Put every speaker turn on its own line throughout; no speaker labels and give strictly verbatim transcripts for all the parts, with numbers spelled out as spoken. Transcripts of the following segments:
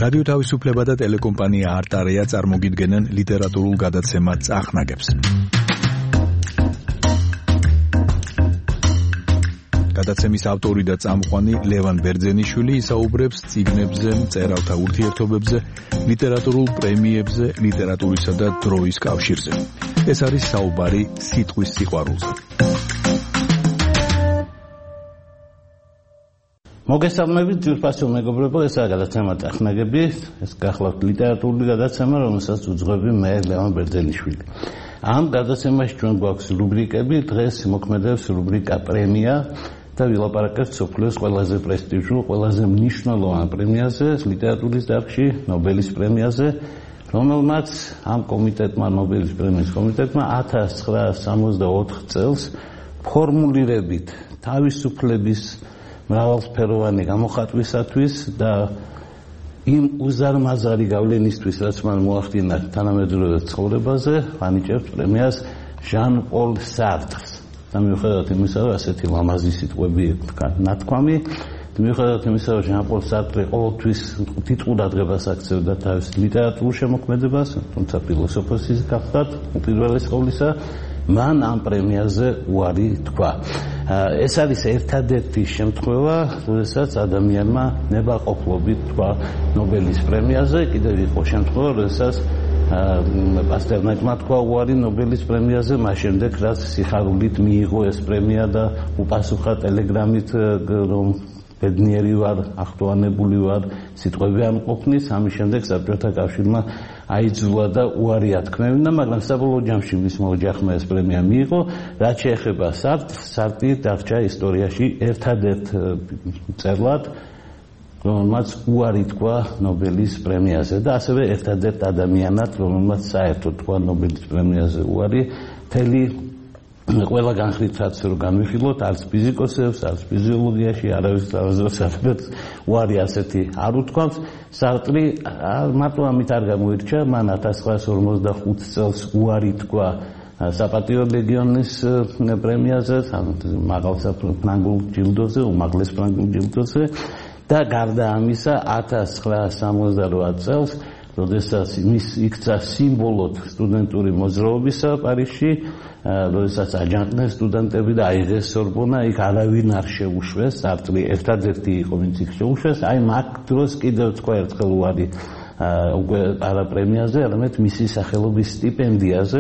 რადიო თავისუფლება და ტელეკომპანია არტარია წარმოგიდგენენ ლიტერატურულ გადაცემა წახნაგებს. გადაცემის ავტორი და წამყვანი ლევან ბერძენიშვილი ისაუბრებს წიგნებზე, მწერალთა ურთიერთობებზე, ლიტერატურულ პრემიებზე, ლიტერატურისა და დროის კავშირზე. ეს არის საუბარი სიტყვის სიყვარულზე.
მოგესალმებით ძვირფასო მეგობრებო, ესაა გადაცემა წახნაგები, ეს გახლავთ ლიტერატურული გადაცემა, რომელსაც უძღვები მე ლევან ბერძენიშვილი. ამ გადაცემაში ჩვენ გვაქვს რუბრიკები, დღეს მოქმედებს რუბრიკა პრემია და ვილაპარაკებთ მსოფლიოს ყველაზე პრესტიჟულ, ყველაზე მნიშვნელოვან პრემიაზე, ლიტერატურის დარგში, ნობელის პრემიაზე, რომელმაც ამ კომიტეტმა, ნობელის პრემიის კომიტეტმა ათას ცხრაას სამოცდაოთხ წელს ფორმულირებით თავისუფლების მრავალსფეროვანი გამოხატვისათვის და იმ უზარმაზარი გავლენისთვის, რაც მან მოახდინა თანამედროვე ცხოვრებაზე, ანიჭებთ პრემიას ჟან-პოლ სარტრს. და მიუხედავად იმისა, რომ ასეთი ლამაზი სიტყვები ნათქვამი, მიუხედავად იმისა, რომ ჟან-პოლ სარტრი ყოველთვის თითქმის დღებას აქცევდა თავის ლიტერატურულ შემოქმედებას, თუმცა ფილოსოფოსის გახლდათ უპირველეს ყოვლისა, მან ამ პრემიაზე უარი თქვა. ეს არის ერთადერთი შემთხვევა, როდესაც ადამიანმა ნებაყოფლობით თქვა ნობელის პრემიაზე, კიდევ იყო შემთხვევა, როდესაც პასტერნაკმა თქვა უარი ნობელის პრემიაზე, მას შემდეგ რაც სიხარულით მიიღო ეს პრემია და უპასუხა ტელეგრამით, რომ ბედნიერი ვარ, ახტოვანებული ვარ, სიტყვები არ მყოფნის, ამის შემდეგ საბჭოთა კავშირმა აიძულა და უარი ათქმევინა, მაგრამ საბოლოო ჯამში მისმა ოჯახმა ეს პრემია მიიღო. რაც შეეხება სარტრს, სარტრი დარჩა ისტორიაში ერთადერთ მწერლად, რომელმაც უარი თქვა ნობელის პრემიაზე და ასევე ერთადერთ ადამიანად, რომელმაც საერთოდ თქვა ნობელის პრემიაზე უარი. მთელი ყველა განხრით რაც რო განვიხილოთ, არც ფიზიკოსებს, არც ფიზიოლოგიაში არავის თავაზრად უარი ასეთი არ უთქვამს. სარტრი მარტო ამით არ გამოირჩა, მან ათას ცხრაას ორმოცდახუთ წელს უარი თქვა საპატიო ლეგიონის პრემიაზე, მაღალ ფრანგულ ჯილდოზე, უმაღლეს ფრანგულ ჯილდოზე და გარდა ამისა ათას ცხრაას სამოცდარვა წელს, როდესაც მის იქცა სიმბოლოდ სტუდენტური მოძრაობისა პარიზში, როდესაც აჯანყდნენ სტუდენტები და აიღეს სორბონა, იქ არავინ არ შეუშვეს, სარტრი ერთადერთი იყო, ვინც იქ შეუშვეს. აი მაგ დროს კიდევ თქვა ერთხელ უარი უკვე არა პრემიაზე, არამედ მისი სახელობის სტიპენდიაზე,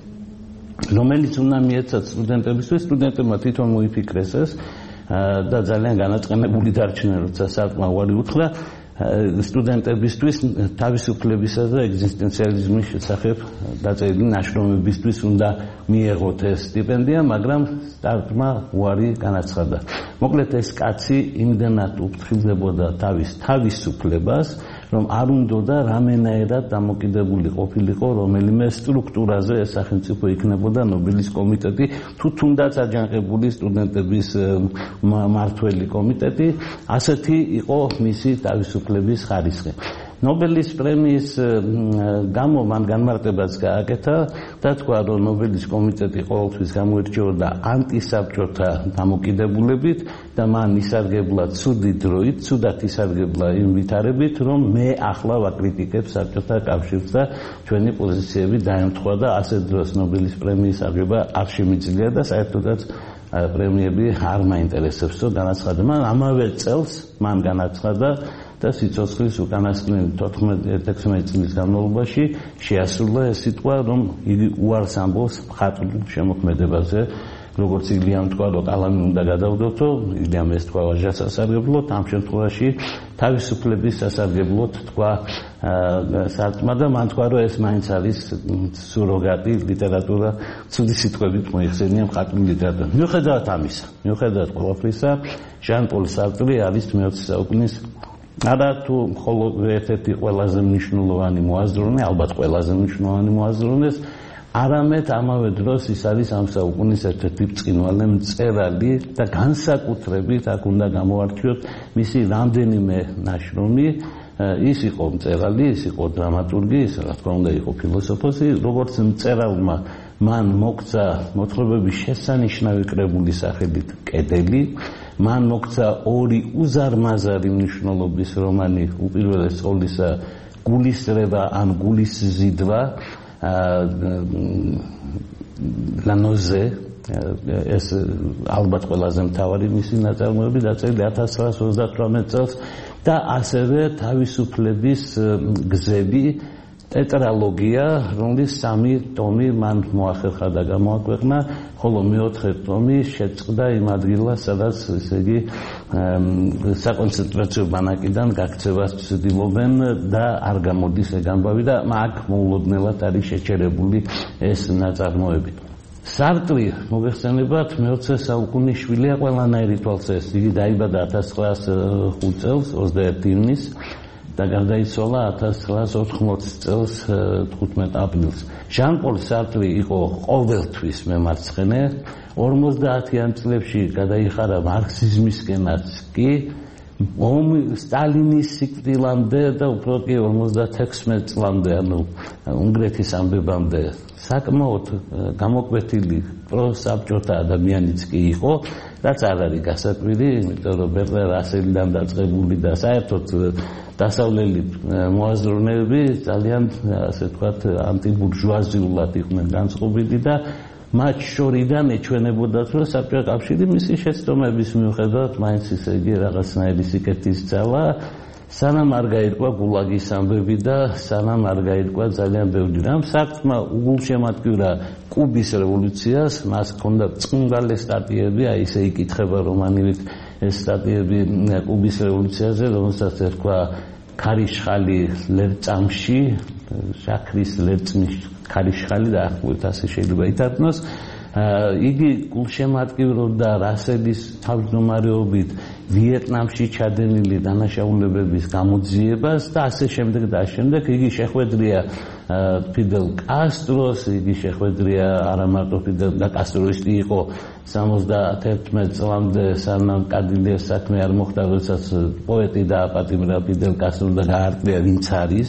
რომელიც უნდა მიეცათ სტუდენტებისთვის, სტუდენტებმა თვითონ მოიფიქრეს ეს და ძალიან განაწყენებული დარჩნენ, როცა სარტმა უარი უთხრა სტუდენტებისთვის თავისუფლებისა და ეგზისტენციალიზმის შესახებ დაწერილი ნაშრომებისთვის უნდა მიეღოთ ეს სტიპენდია, მაგრამ სარტმა უარი განაცხადა. მოკლედ ეს კაცი იმდენად უფრთხილდებოდა თავის თავისუფლებას, რომ არ უნდოდა რამენაერად დამოკიდებული ყოფილიყო რომელიმე სტრუქტურაზე, ეს სახელმწიფო იქნებოდა ნობელის კომიტეტი, თუ თუნდაც აჯანყებული სტუდენტების მმართველი კომიტეტი, ასეთი იყო მისი თავისუფლების ხარისხი. ნობელის პრემიის გამო მან განმარტებაც გააკეთა და თქვა, რომ ნობელის კომიტეტი ყოველთვის გამოირჩეოდა ანტისაბჭოთა დამოკიდებულებით და მან ისარგებლა ცუდი დროით, ცუდად ისარგებლა იმ ვითარებით, რომ მე ახლა ვაკრიტიკებ საბჭოთა კავშირს და ჩვენი პოზიციები დაემთხვა და ასეთ დროს ნობელის პრემიის აღება არ შემიძლია და საერთოდაც პრემიები არ მაინტერესებსო განაცხადა. მან ამავე წელს მან განაცხადა და სიცოცხლის უკანასკნელი თოთხმეტ წლის განმავლობაში შეასრულა ეს სიტყვა, რომ იგი უარს ამბობს მხატვრულ შემოქმედებაზე, როგორც ილიამ თქვა, რომ კალამი უნდა გადავდოთო, ილიამ ეს თქვა ვაჟას სასარგებლოდ, ამ შემთხვევაში თავისუფლების სასარგებლოდ თქვა სარტმა და მან თქვა, რომ ეს მაინც არის სუროგატი ლიტერატურა, ცუდი სიტყვებით მოიხსენია მხატვრული ლიტერატურა. მიუხედავად ამისა, მიუხედავად ყველაფრისა, ჟან-პოლ სარტრი არის მეოცე საუკუნის არა თუ მხოლოდ ერთ-ერთი ყველაზე მნიშვნელოვანი მოაზროვნე, ალბათ ყველაზე მნიშვნელოვანი მოაზროვნეს, არამედ ამავე დროს ის არის ამ საუკუნის ერთ-ერთი ბრწყინვალე მწერალი და განსაკუთრებით აქ უნდა გამოვარჩიოთ მისი რამდენიმე ნაშრომი. ის იყო მწერალი, ის იყო დრამატურგი, ის რა თქმა უნდა იყო ფილოსოფოსი, როგორც მწერალმა მან მოგცა მოთხრობების შესანიშნავი კრებული სახელით კედელი, მან მოქცა ორი უზარმაზარი მნიშვნელობის რომანი, უპირველეს ყოვლისა გულისრევა ან გულისზიდვა ლანოზე ეს ალბათ ყველაზე მთავარი მისი ნაწარმოები დაწერილი ათას ცხრაას ოცდათვრამეტ წელს და ასევე თავისუფლების გზები ტეტრალოგია, რომლის სამი ტომი მან მოახერხა და გამოაქვეყნა, ხოლო მეოთხე ტომი შეწყდა იმ ადგილას, სადაც ესე იგი საკონცენტრაციო ბანაკიდან გაქცევას ცდილობენ და არ გამოდის ეგ ამბავი და აქ მოულოდნელად არის შეჩერებული ეს ნაწარმოები. სარტრი მოგეხსენებათ მეოცე საუკუნის შვილია ყველანაირი თვალსაჩინო. იგი დაიბადა ათას ცხრაას ხუთ წელს ოცდაერთი ივნისს და გარდაიცვალა ათას ცხრაას ოთხმოცი წელს თხუთმეტ აპრილს. ჟან-პოლ სარტრი იყო ყოველთვის მემარცხენე, ორმოცდაათიან წლებში გადაიხარა მარქსიზმისკენაც კი, ომი სტალინის სიკვდილამდე და უფრო კი ორმოცდათექვსმეტ წლამდე, ანუ უნგრეთის ამბებამდე საკმაოდ გამოკვეთილი პროსაბჭოთა ადამიანიც კი იყო, რაც არ არის გასაკვირი, იმიტომ რომ ბერნარ რასელიდან დაწყებული და საერთოდ დასავლელი მოაზროვნეები ძალიან ასე ვთქვათ ანტიბურჟუაზიულად იყვნენ განწყობილი და მათ შორიდან ეჩვენებოდათ, რომ საბჭოთა კავშირი მისი შეცდომების მიუხედავად მაინც ისე იგი რაღაცნაირი სიკეთის ძალა, სანამ არ გაირკვა გულაგის ამბები და სანამ არ გაირკვა ძალიან ბევრი რამ. საქმე უგულშემატკივრა კუბის რევოლუციას, მას ჰქონდა წყუნგალე სტატიები, აი ესე იკითხება რომანივით ეს სტატიები კუბის რევოლუციაზე, რომელსაც ერქვა ქარიშხალი ლერწამში, შაქრის ლერწმის ქარიშხალი და ახლა ასე შეიძლება ითარგმნოს. იგი გულშემატკივრობდა რასელის თავმჯდომარეობით ვიეტნამში ჩადენილი დანაშაულებების გამოძიებას და ასე შემდეგ და ასე შემდეგ. იგი შეხვედრია ფიდელ კასტროს, იგი შეხვედრია არა მარტო ფიდელ და კასტროისტი იყო სამოცდაათერთმეტ წლამდე, სანამ კადილიას საქმე არ მოხდა, როდესაც პოეტი დააპატიმრა ფიდელ კასტრო და გაარტყია ვინც არის.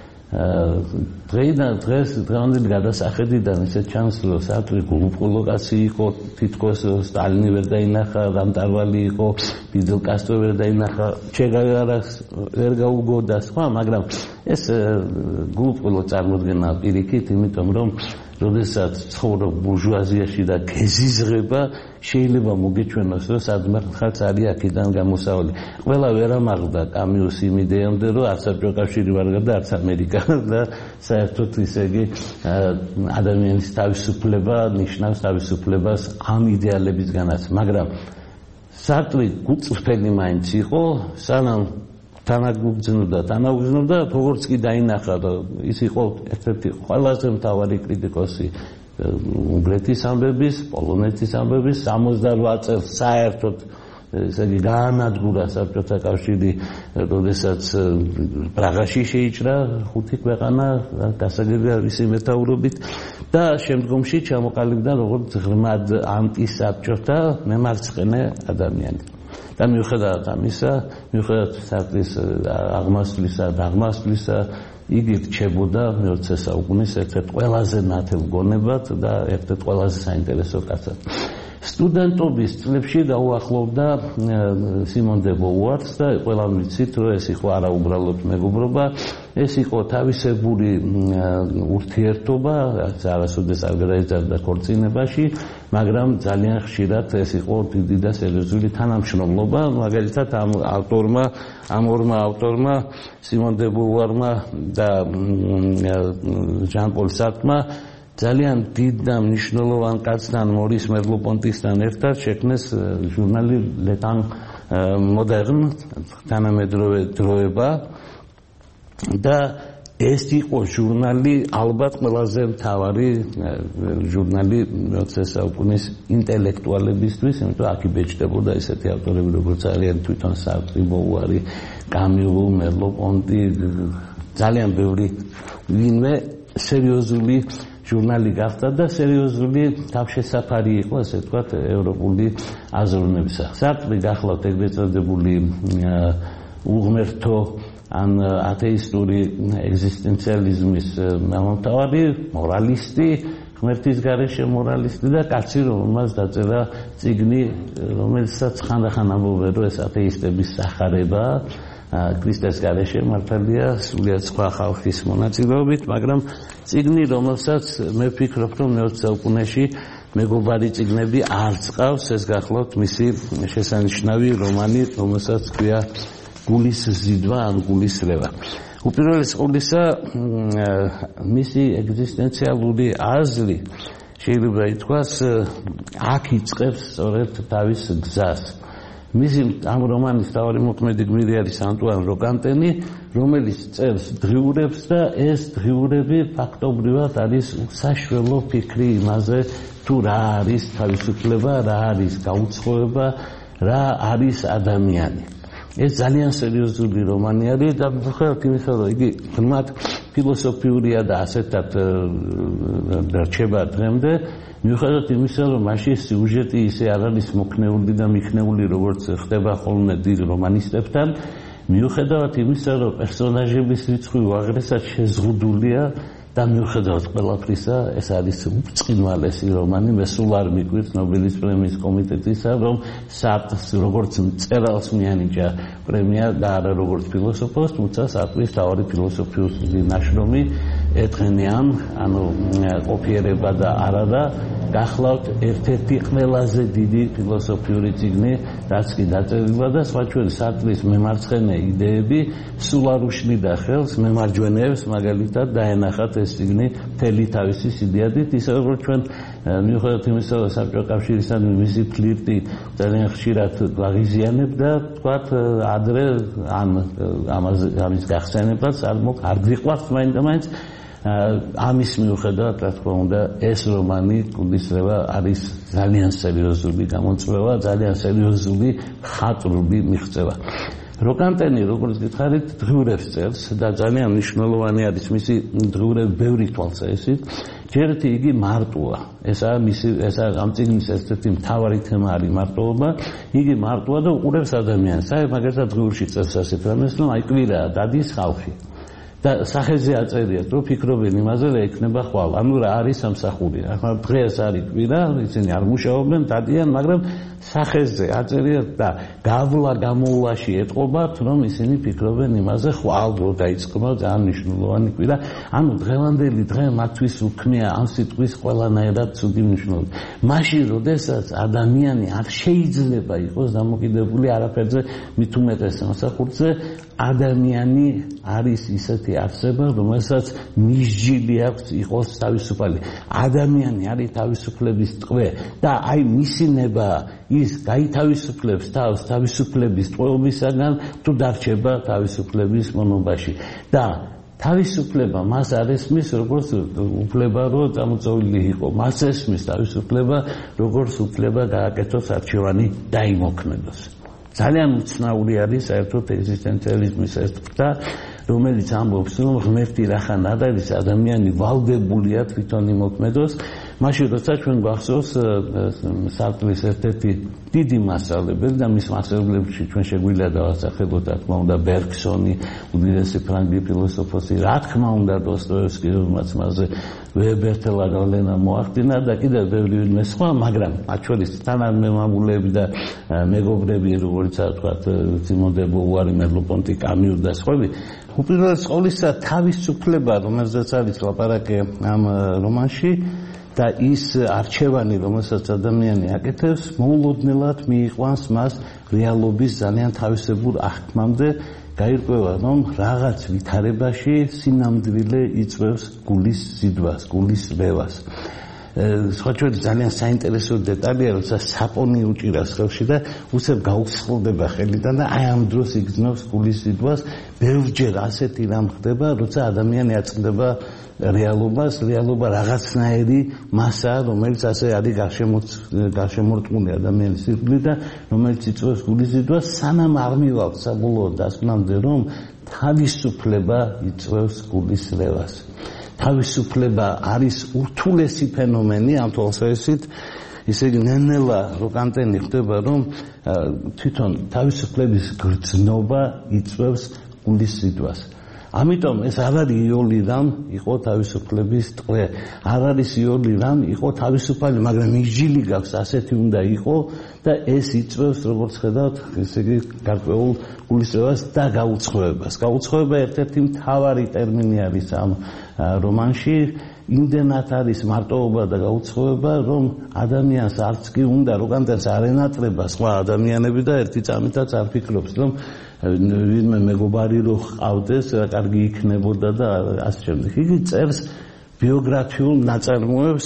დღეიდან დღეს დღევანდელი გადასახედიდან ისე ჩანს, რომ სარტრი გულუყოლო კაცი იყო, თითქოს სტალინი ვერ დაინახა, დამტარვალი იყო, ფიდელ კასტრო ვერ დაინახა, ჩე გევარას ვერ გაუგო და სხვა, მაგრამ ეს გულუყოლო წარმოდგენაა პირიქით, იმიტომ რომ როდესაც ცხოვრობ ბურჟუაზიაში და გეზიზღება, შეიძლება მოგეჩვენოს, რომ სადმერხაც არის აქედან გამოსავალი. ყველა ვერ ამაღლდა კამიუს იმ იდეამდე, რომ არც საბჭოთა კავშირი ვარ და არც ამერიკა და საერთოდ ისე იგი ადამიანის თავისუფლება ნიშნავს თავისუფლებას ამ იდეალებისგანაც, მაგრამ სარტრი გულწრფელი მაინც იყო, სანამ თანაგუგზნოდა, თანაგუგზნოდა, როგორც კი დაინახა, ის იყო ერთ-ერთი ყველაზე მთავარი კრიტიკოსი უნგრეთის ამბების, პოლონეთის ამბების, სამოცდარვა წელს საერთოდ ესე იგი გაანადგურა საბჭოთა კავშირი, როდესაც პრაღაში შეიჭრა ხუთი ქვეყანა გასაგებია მისი მეთაურობით და შემდგომში ჩამოყალიბდა როგორც ღრმად ანტისაბჭოთა მემარცხენე ადამიანი. და მიუხედავად ამისა, მიუხედავად სარტრის აღმასვლისა და აღმასვლისა, იგი რჩებოდა მეოცე საუკუნის ერთ-ერთ ყველაზე ნათელ გონებად და ერთ-ერთ ყველაზე საინტერესო კაცად. სტუდენტობის წლებში დაუახლოვდა სიმონ დე ბოვუარს და ყველამ ვიცით, რომ ეს იყო არა უბრალოდ მეგობრობა, ეს იყო თავისებური ურთიერთობა, რაც არასოდეს არ გადაიზარდა ქორწინებაში, მაგრამ ძალიან ხშირად ეს იყო დიდი და სერიოზული თანამშრომლობა, მაგალითად ამ ავტორმა, ამ ორმა ავტორმა, სიმონ დე ბოვუარმა და ჟან-პოლ სარტმა ძალიან დიდ და მნიშვნელოვან კაცთან მორის მერლო-პონტისთან ერთად შექმნეს ჟურნალი ლეტან მოდერნ, თანამედროვე დროება და ეს იყო ჟურნალი ალბათ ყველაზე მთავარი ჟურნალი მეოცე საუკუნის ინტელექტუალებისთვის, იმიტომ აქ იბეჭდებოდა ესეთი ავტორები როგორც არიან თვითონ სარტრი, ბოვუარი, კამიუ, მერლო-პონტი, ძალიან ბევრი ვინმე სერიოზული ჟურნალი გახდა და სერიოზული თავშესაფარი იყო, ასე ვთქვათ, ევროპული აზროვნებისა. სარტრი გახლავთ ეგრეთ წოდებული უღმერთო ან ათეისტური ეგზისტენციალიზმის მამამთავარი, მორალისტი, ღმერთის გარეშე მორალისტი და კაცი რომელმაც დაწერა წიგნი რომელსაც ხანდახან ამბობენ რომ ეს ათეისტების სახარება ქრისტეს გარეშე მართალია სულიად სხვა ხალხის მონაწილეობით მაგრამ წიგნი რომელსაც მე ვფიქრობ რომ მეოცე საუკუნეში მეგობარი წიგნები არ წყავს ეს გახლავთ მისი შესანიშნავი რომანი რომელსაც ქვია გულის ზიდვა ან გულის რევა უპირველეს ყოვლისა მისი ეგზისტენციალური აზრი შეიძლება ითქვას აქ იწყებს სწორედ თავის გზას მისი ამ რომანის თავი მოქმედი გმირი არის ანტუან როკანტენი რომელიც წერს დღიურებს და ეს დღიურები ფაქტობრივად არის საშველო ფიქრი იმაზე თუ რა არის თავისუფლება რა არის გაუცხოება რა არის ადამიანი ეს ძალიან სერიოზული რომანი არის და მხოლოდ იმისა რომ იგი ღრმად ფილოსოფიურია და ასეთად რჩება დღემდე მიუხედავად იმისა რომ მასში სიუჟეტი ისე არ არის მოქნეული და მიქნეული როგორც ხდება ხოლმე დიდ რომანისტებთან მიუხედავად იმისა რომ პერსონაჟების რიცხვი უაღრესად შეზღუდულია და მიუხედავად ყველაფრისა ეს არის უწყინვალესი რომანი მე სულ არ მიკვირს ნობელის პრემიის კომიტეტისა რომ სარტრს როგორც მწერალს მიანიჭა პრემია და არა როგორც ფილოსოფოსს თუმცა სარტრის თავი ფილოსოფიური ნაშრომი ეთხენიან ანუ ყოფიერება და არადა გახლავთ ერთ-ერთი ყველაზე დიდი ფილოსოფიური წიგნი რაც კი დაწერილმა და სხვა ჩვენი სარტრის მემარცხენე იდეები სულ არ უშლიდა ხელს მემარჯვენეებს მაგალითად დაენახათ ეს წიგნი მთელი თავისი სიდიადით ისე როგორც ჩვენ მიუხედავად იმისა რომ საბჭოთა კავშირისადმი მისი ფლირტი ძალიან ხშირად გაღიზიანებდა თქვათ ადრე ამ ამაზე ამის გახსენებას არ გიყვარს მაინც ამის მიუხედავად რა თქმა უნდა ეს რომანი გულის რევა არის ძალიან სერიოზული გამოწვევა ძალიან სერიოზული ხატრული მიღწევა როკანტენი როგორც გითხარით დღიურებს წერს და ძალიან მნიშვნელოვანი არის მისი დღიურები ბევრი თვალსაჩინით ჯერეთი იგი მარტოა ესაა მისი ესაა ამ წიგნის ერთ-ერთი მთავარი თემა არის მარტოობა იგი მარტოა და უყურებს ადამიანს აი მაგალითად დღიურში წერს ასეთ რამეს რომ აი კვირაა დადის ხალხი და სახეზე აწერია რომ ფიქრობენ იმაზე რა ექნება ხვალ ანუ რა არის სამსახური ახლა დღეს არის კვირა ისინი არ მუშაობენ დადიან მაგრამ სახეზე აწერია და გავლა გამოვლაში ეტყობათ რომ ისინი ფიქრობენ იმაზე ხვალ რო დაიწყება ძალიან მნიშვნელოვანი კვირა ანუ დღევანდელი დღე მათთვის უქმნია ამ სიტყვის ყველანაირად ცუდი მნიშვნელობა მაშინ როდესაც ადამიანი არ შეიძლება იყოს დამოკიდებული არაფერზე მით უმეტეს სამსახურზე ადამიანი არის ისეთი არსება რომელსაც მისჯილი აქვს იყოს თავისუფალი ადამიანი არის თავისუფლების ტყვე და აი მისინება ის გაითავისუფლებს თავს თავისუფლების ტყვეობისაგან თუ დარჩება თავისუფლების მონობაში და თავისუფლება მას არ ესმის როგორც უფლება რომ წამოწეული იყო მას ესმის თავისუფლება როგორც უფლება გააკეთოს არჩევანი დაიმოქმედოს ძალიან უცნაური არის საერთოდ ეგზისტენციალიზმის ეს ფაქტა რომელიც ამბობს რომ ღმერთი რახან არ არის ადამიანი ვალდებულია თვითონ იმოქმედოს მაშინ როცა ჩვენ გვახსოვს სარტრის ერთ-ერთი დიდი მასწავლებელი და მის მასწავლებლებში ჩვენ შეგვიძლია დავასახელოთ რა თქმა უნდა ბერგსონი უდიდესი ფრანგი ფილოსოფოსი რა თქმა უნდა დოსტოევსკი რომელმაც მასზე ვებერთელა გავლენა მოახდინა და კიდევ ბევრი ვინმე სხვა მაგრამ მათ შორის თანამემამულეები და მეგობრები როგორიცაა თქვა სიმონ დე ბოვუარი მერლო-პონტი კამიუ და სხვები უპირველეს ყოვლისა თავისუფლება რომელზეც არის ლაპარაკი ამ რომანში და ის არჩევანი რომელსაც ადამიანი აკეთებს მოულოდნელად მიიყვანს მას რეალობის ძალიან თავისებურ აღქმამდე გაირკვევა რომ რაღაც ვითარებაში სინამდვილე იწვევს გულის ზიდვას გულის რევას სხვა ჩვენი ძალიან საინტერესო დეტალია როცა საპონი უჭირავს ხელში და უცებ გაუცხლდება ხელიდან და აი ამ დროს იგრძნობს გულის ზიდვას ბევრჯერ ასეთი რამ ხდება როცა ადამიანი აწყდება რეალობას რეალობა რაღაცნაირი მასა რომელიც ასე არის გარშემორტყმული ადამიანის სიკვდილით და რომელიც იწვევს გულის ზიდვას სანამ არ მივალთ საბოლოო დასკვნამდე რომ თავისუფლება იწვევს გულის რევას თავისუფლება არის ურთულესი ფენომენი ამ თვალსაზრისით ისე იგი ნენელა როკანტენი ხდება რომ თვითონ თავისუფლების გრძნობა იწვევს გულის ზიდვას ამიტომ ეს არ არის იოლი რამ იყო თავისუფლების ტყვე, არ არის იოლი რამ იყო თავისუფალი, მაგრამ ისჯილი გაქვს, ასეთი უნდა იყო და ეს იწვევს, როგორც ხედავთ, ესე იგი გარკვეულ გულისრევას და გაუცხოებას. გაუცხოება ერთ-ერთი მთავარი ტერმინი არის ამ რომანში. იმდენად არის მარტოობა და გაუცხოება, რომ ადამიანს არც კი უნდა როკანტენს არ ენატრება სხვა ადამიანები და ერთი წამითაც არ ფიქრობს, რომ ვინმე მეგობარი რო ჰყავდეს, რა კარგი იქნებოდა და ასე შემდეგ. იგი წერს ბიოგრაფიულ ნაწარმოებს.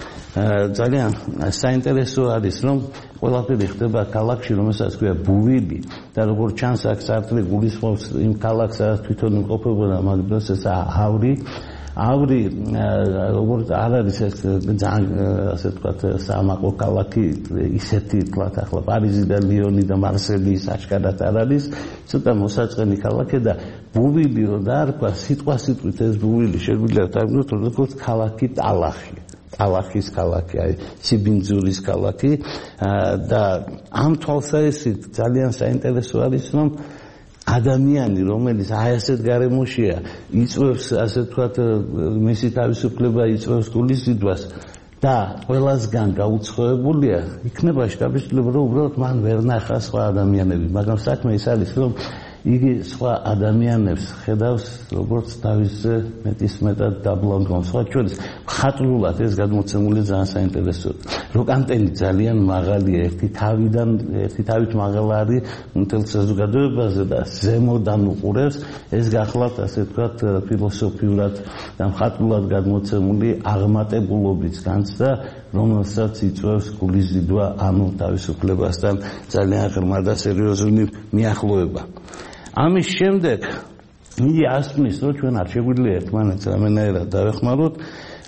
ძალიან საინტერესო არის, რომ ყველაფერი ხდება ქალაქში, რომელსაც ქვია ბუვილი და როგორც ჩანს აქ სარტრი გულისხმობს იმ ქალაქს, სადაც თვითონ იმყოფებოდა მაგდროს ეს ავრი. ავრი როგორც არ არის ეს ძალიან ასე ვთქვათ სამაყო ქალაქი ისეთი თქვათ ახლა პარიზი და ლიონი და მარსელი საჩქარად არ არის ცოტა მოსაწყენი ქალაქი და ბუვილი რო დაარქვა სიტყვა სიტყვით ეს ბუვილი შეგვიძლია დავიგოთ როგორც ქალაქი ტალახი ტალახის ქალაქი აი სიბინძურის ქალაქი და ამ თვალსაზრისით ძალიან საინტერესო არის რომ ადამიანი რომელიც აი ასეთ გარემოშია იწვევს ასე ვთქვათ მისი თავისუფლება იწვევს გულისძიებას და ყველასგან გაუცხოებულია იქნება შტაბისწლება რომ უბრალოდ მან ვერ ნახა სხვა ადამიანები მაგრამ საქმე ის არის რომ იგი სხვა ადამიანებს ხედავს როგორც თავისზე მეტისმეტად დაბლონგონს სხვა ჩვენს ხატლულად ეს გადმოცემული ძალიან საინტერესოა როკანტენი ძალიან მაღალია ერთი თავიდან ერთი თავით მაღალი არის მთელ საზოგადოებაზე და ზემოდან უყურებს ეს გახლავთ ასე ვთქვათ ფილოსოფიურად და ხატლულად გადმოცემული აღმატებულობის განცდა რომელსაც იწვევს გულისძიება ანუ თავისუფლებასთან ძალიან ღრმა და სერიოზული მიახლოება ამის შემდეგ იგი ასმის რომ ჩვენ არ შეგვიძლია ერთმანეთს რამენაირად დავეხმაროთ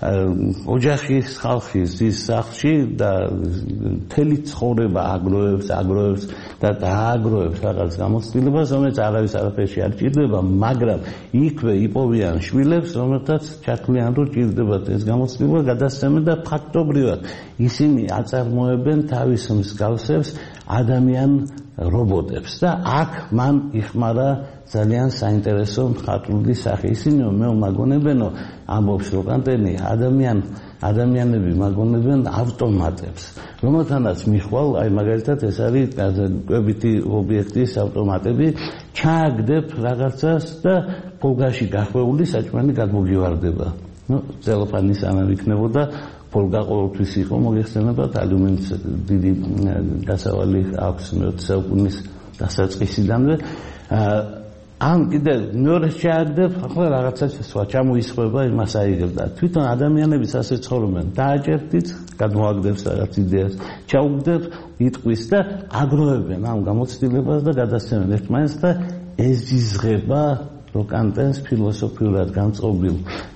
ოჯახის ხალხის ის სახლში და მთელი ცხოვრება აგროვებს აგროვებს და დააგროვებს რაღაც გამოცდილებას რომელიც არავის არაფერში არ ჭირდება მაგრამ იქვე იპოვიან შვილებს რომელთაც ჩათვლიან რომ ჭირდებათ ეს გამოცდილება გადასცემენ და ფაქტობრივად ისინი აწარმოებენ თავის მსგავსებს ადამიან რობოტებს და აქ მან იხმარა ძალიან საინტერესო მხატვრული სახე ისინი მე მაგონებენო ამბობს როკანტენი ადამიან ადამიანები მაგონებენ ავტომატებს რომელთანაც მიხვალ აი მაგალითად ეს არის კვებითი ობიექტის ავტომატები ჩააგდებ რაღაცას და ფოლგაში გახვეული საჭმელი გადმოგივარდება ნუ ზელოფანის ამან იქნებოდა ფოლგა ყოველთვის იყო მოგეხსენებათ ალუმინის დიდი დასავალი აქვს მეოცე საუკუნის დასაწყისიდანვე ამ კიდე მეორე შეაგდებ ახლა რაღაცა სხვა ჩამოისხება იმას აიღებდა თვითონ ადამიანების ასე ცხოვრობენ დააჭერდით გადმოაგდებს რაღაც იდეას ჩაუგდებ იტყვის და აგროვებენ ამ გამოცდილებას და გადასცემენ ერთმანეთს და ეზიზღება როკანტენს ფილოსოფიურად განწყობილ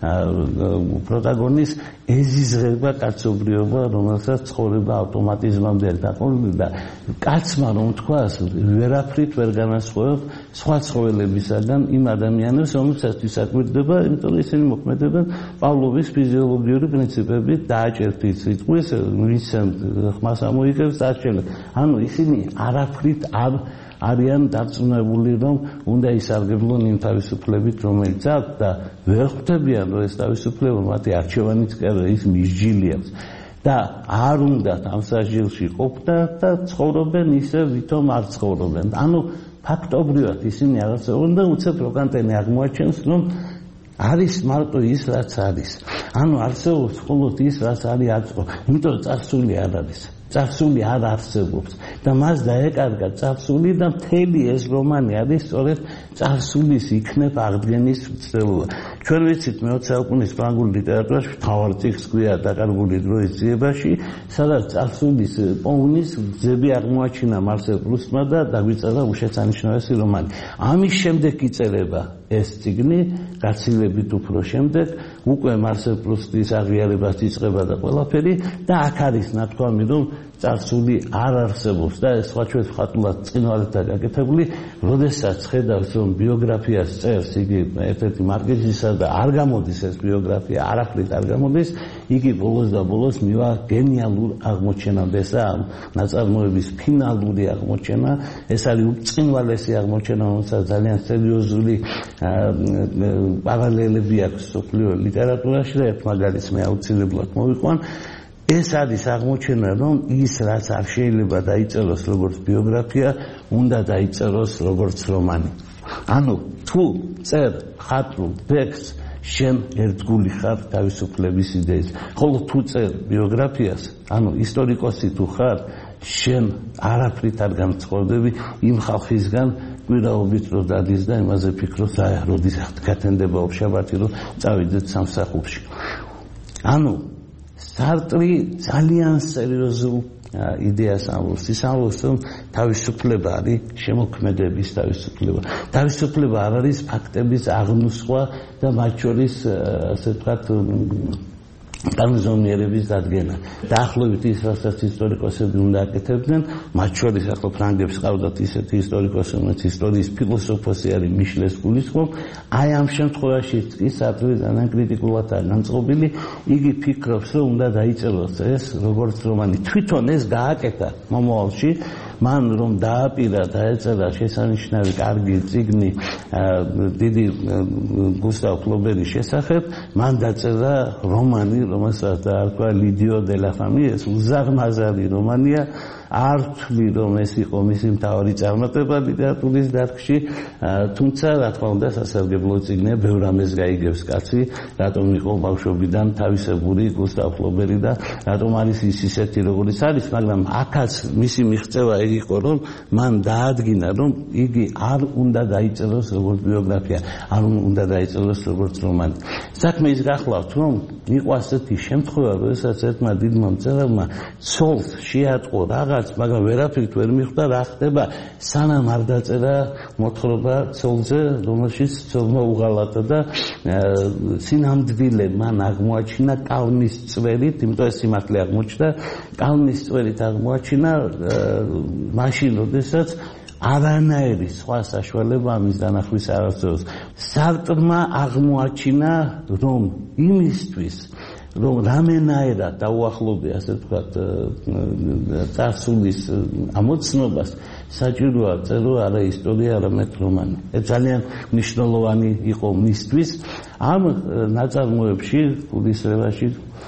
პროტაგონის ეზიზღება კაცობრიობა რომელსაც ცხოვრება ავტომატიზმამდე არის დაყოლილი და კაცმა რომ თქვას ვერაფრით ვერ განასხვავებ სხვა ცხოველებისაგან იმ ადამიანებს რომელსაც ისაკვირდება იმიტომ რომ ისინი მოქმედებენ პავლოვის ფიზიოლოგიური პრინციპებით დააჭერთ სიტყვის ვისემ ხმას ამოიღებს დააჭერეთ ანუ ისინი არაფრით არ არიან დარწმუნებული რომ უნდა ისარგებლონ იმ თავისუფლებით რომელიც აქვს და ვერ ხვდებიან რომ ეს თავისუფლება მათი არჩევანიც კი არა ის მისჯილი აქვს და არ უნდათ ამ სასჯელში ყოფნა და ცხოვრობენ ისე ვითომ არ ცხოვრობენ ანუ ფაქტობრივად ისინი აღარწევენ და უცებ როკანტენი აღმოაჩენს რომ არის მარტო ის რაც არის ანუ არსებობს მხოლოდ ის რაც არის აწყო იმიტომ წარსული არ არის წარსული არ არსებობს და მას დაეკარგა წარსული და მთელი ეს რომანი არის სწორედ წარსულის იქნებ აღდგენის მცდელობა ჩვენ ვიცით მეოცე საუკუნის ფრანგულ ლიტერატურაში მთავარ წიგნს ქვია დაკარგული დროის ძიებაში სადაც წარსულის პოვნის გზები აღმოაჩინა მარსელ პრუსტმა და დაგვიწერა უშეცანიშნავესი რომანი ამის შემდეგ იწერება ეს წიგნი გაცილებით უფრო შემდეგ უკვე მარსელ პრუსტის აღიარებას იწყება და ყველაფერი და აქ არის ნათქვამი რომ წარსული არ არსებობს და ეს სხვა ჩვენ ხატულად წინვალებთან გაკეთებული, როდესაც ხედავს რომ ბიოგრაფიას წერს იგი ერთ-ერთი მარკიზისა და არ გამოდის ეს ბიოგრაფია, არაფრით არ გამოდის, იგი ბოლოს და ბოლოს მივა გენიალურ აღმოჩენამდე, ესა ნაწარმოების ფინალური აღმოჩენა, ეს არის უწინვალესი აღმოჩენა, რომელსაც ძალიან სერიოზული პარალელები აქვს მსოფლიო ლიტერატურაში და ერთ მაგალითს მე აუცილებლად მოვიყვან. ეს არის აღმოჩენა, რომ ის რაც არ შეიძლება დაიწეროს როგორც ბიოგრაფია, უნდა დაიწეროს როგორც რომანი. ანუ თუ წერ ხატრულ ტექსტს, შენ ერთგული ხარ თავისუფლების იდეის. ხოლო თუ წერ ბიოგრაფიას, ანუ ისტორიკოსი თუ ხარ, შენ არაფრით არ გამწყობდები იმ ხალხისგან, კვირაობით რო დადის და იმაზე ფიქრობს, აი, როდის გათენდება შაბათი, რომ წავიდეთ სამსახურში. ანუ სარტრი ძალიან სერიოზულ იდეას ამბობს. ის ამბობს, რომ თავისუფლება არის შემოქმედების თავისუფლება. თავისუფლება არ არის ფაქტების აღნუსხვა და მათ შორის, ასე ვთქვათ, კანონიერების დადგენა. დაახლოებით ის, რასაც ისტორიკოსები უნდა აკეთებდნენ, მათ შორის ახლა ფრანგებს ყავდათ ისეთი ისტორიკოსი, რომელიც ისტორიის ფილოსოფოსი არის მიშლეს გულისხმობ. აი ამ შემთხვევაში კი სარტრი ძალიან კრიტიკულად არის განწყობილი. იგი ფიქრობს, რომ უნდა დაიწეროს ეს როგორც რომანი. თვითონ ეს გააკეთა მომავალში, მან რომ დააპირა, დაეწერა შესანიშნავი კარგი წიგნი დიდი გუსტავ ფლობერის შესახებ, მან დაწერა რომანი, რომელსაც დაარქვა ლიდიო დე ლა ფამი, ეს უზარმაზარი რომანია, არ ვთვლი, რომ ეს იყო მისი მთავარი წარმატება ლიტერატურის დარგში, თუმცა რა თქმა უნდა სასარგებლო წიგნია, ბევრ რამეს გაიგებს კაცი, რატომ იყო ბავშვობიდან თავისებური გუსტავ ფლობერი და რატომ არის ის ისეთი როგორიც არის, მაგრამ აქაც მისი მიღწევა ეგ იყო, რომ მან დაადგინა, რომ იგი არ უნდა დაიწეროს როგორც ბიოგრაფია, არ უნდა დაიწეროს როგორც რომანი. საქმე ის გახლავთ, რომ იყო ასეთი შემთხვევა, როდესაც ერთმა დიდმა მწერალმა ცოლს შეატყო რაღაც, მაგრამ ვერაფრით ვერ მიხვდა რა ხდება, სანამ არ დაწერა მოთხრობა ცოლზე, რომელშიც ცოლმა უღალატა და სინამდვილე მან აღმოაჩინა კალმის წვერით, იმიტომ ეს სიმართლე აღმოჩნდა, კალმის წვერით აღმოაჩინა მაშინ, როდესაც არანაირი სხვა საშუალება ამის დანახვის არ არსებობს. სარტრმა აღმოაჩინა, რომ იმისთვის, რომ რამენაირად დაუახლოვდე, ასე ვთქვათ, წარსულის ამოცნობას, საჭიროა წერო არა ისტორია, არამედ რომანი. ეს ძალიან მნიშვნელოვანი იყო მისთვის. ამ ნაწარმოებში, გულისრევაში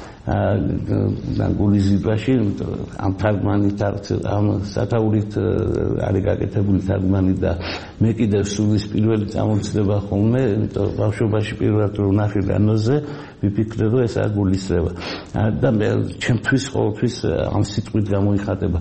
და გულიზიდვაში ამ თარგმანით ამ სათაურით არის გაკეთებული თარგმანი და მე კიდევ სულის პირველი წამოწდება ხოლმე, იმიტომ ბავშვობაში პირველად რო ვნახე განოზე, ვიფიქრე, რომ ეს არის გულისრევა. და მე ჩემთვის ყოველთვის ამ სიტყვით გამოიხატება.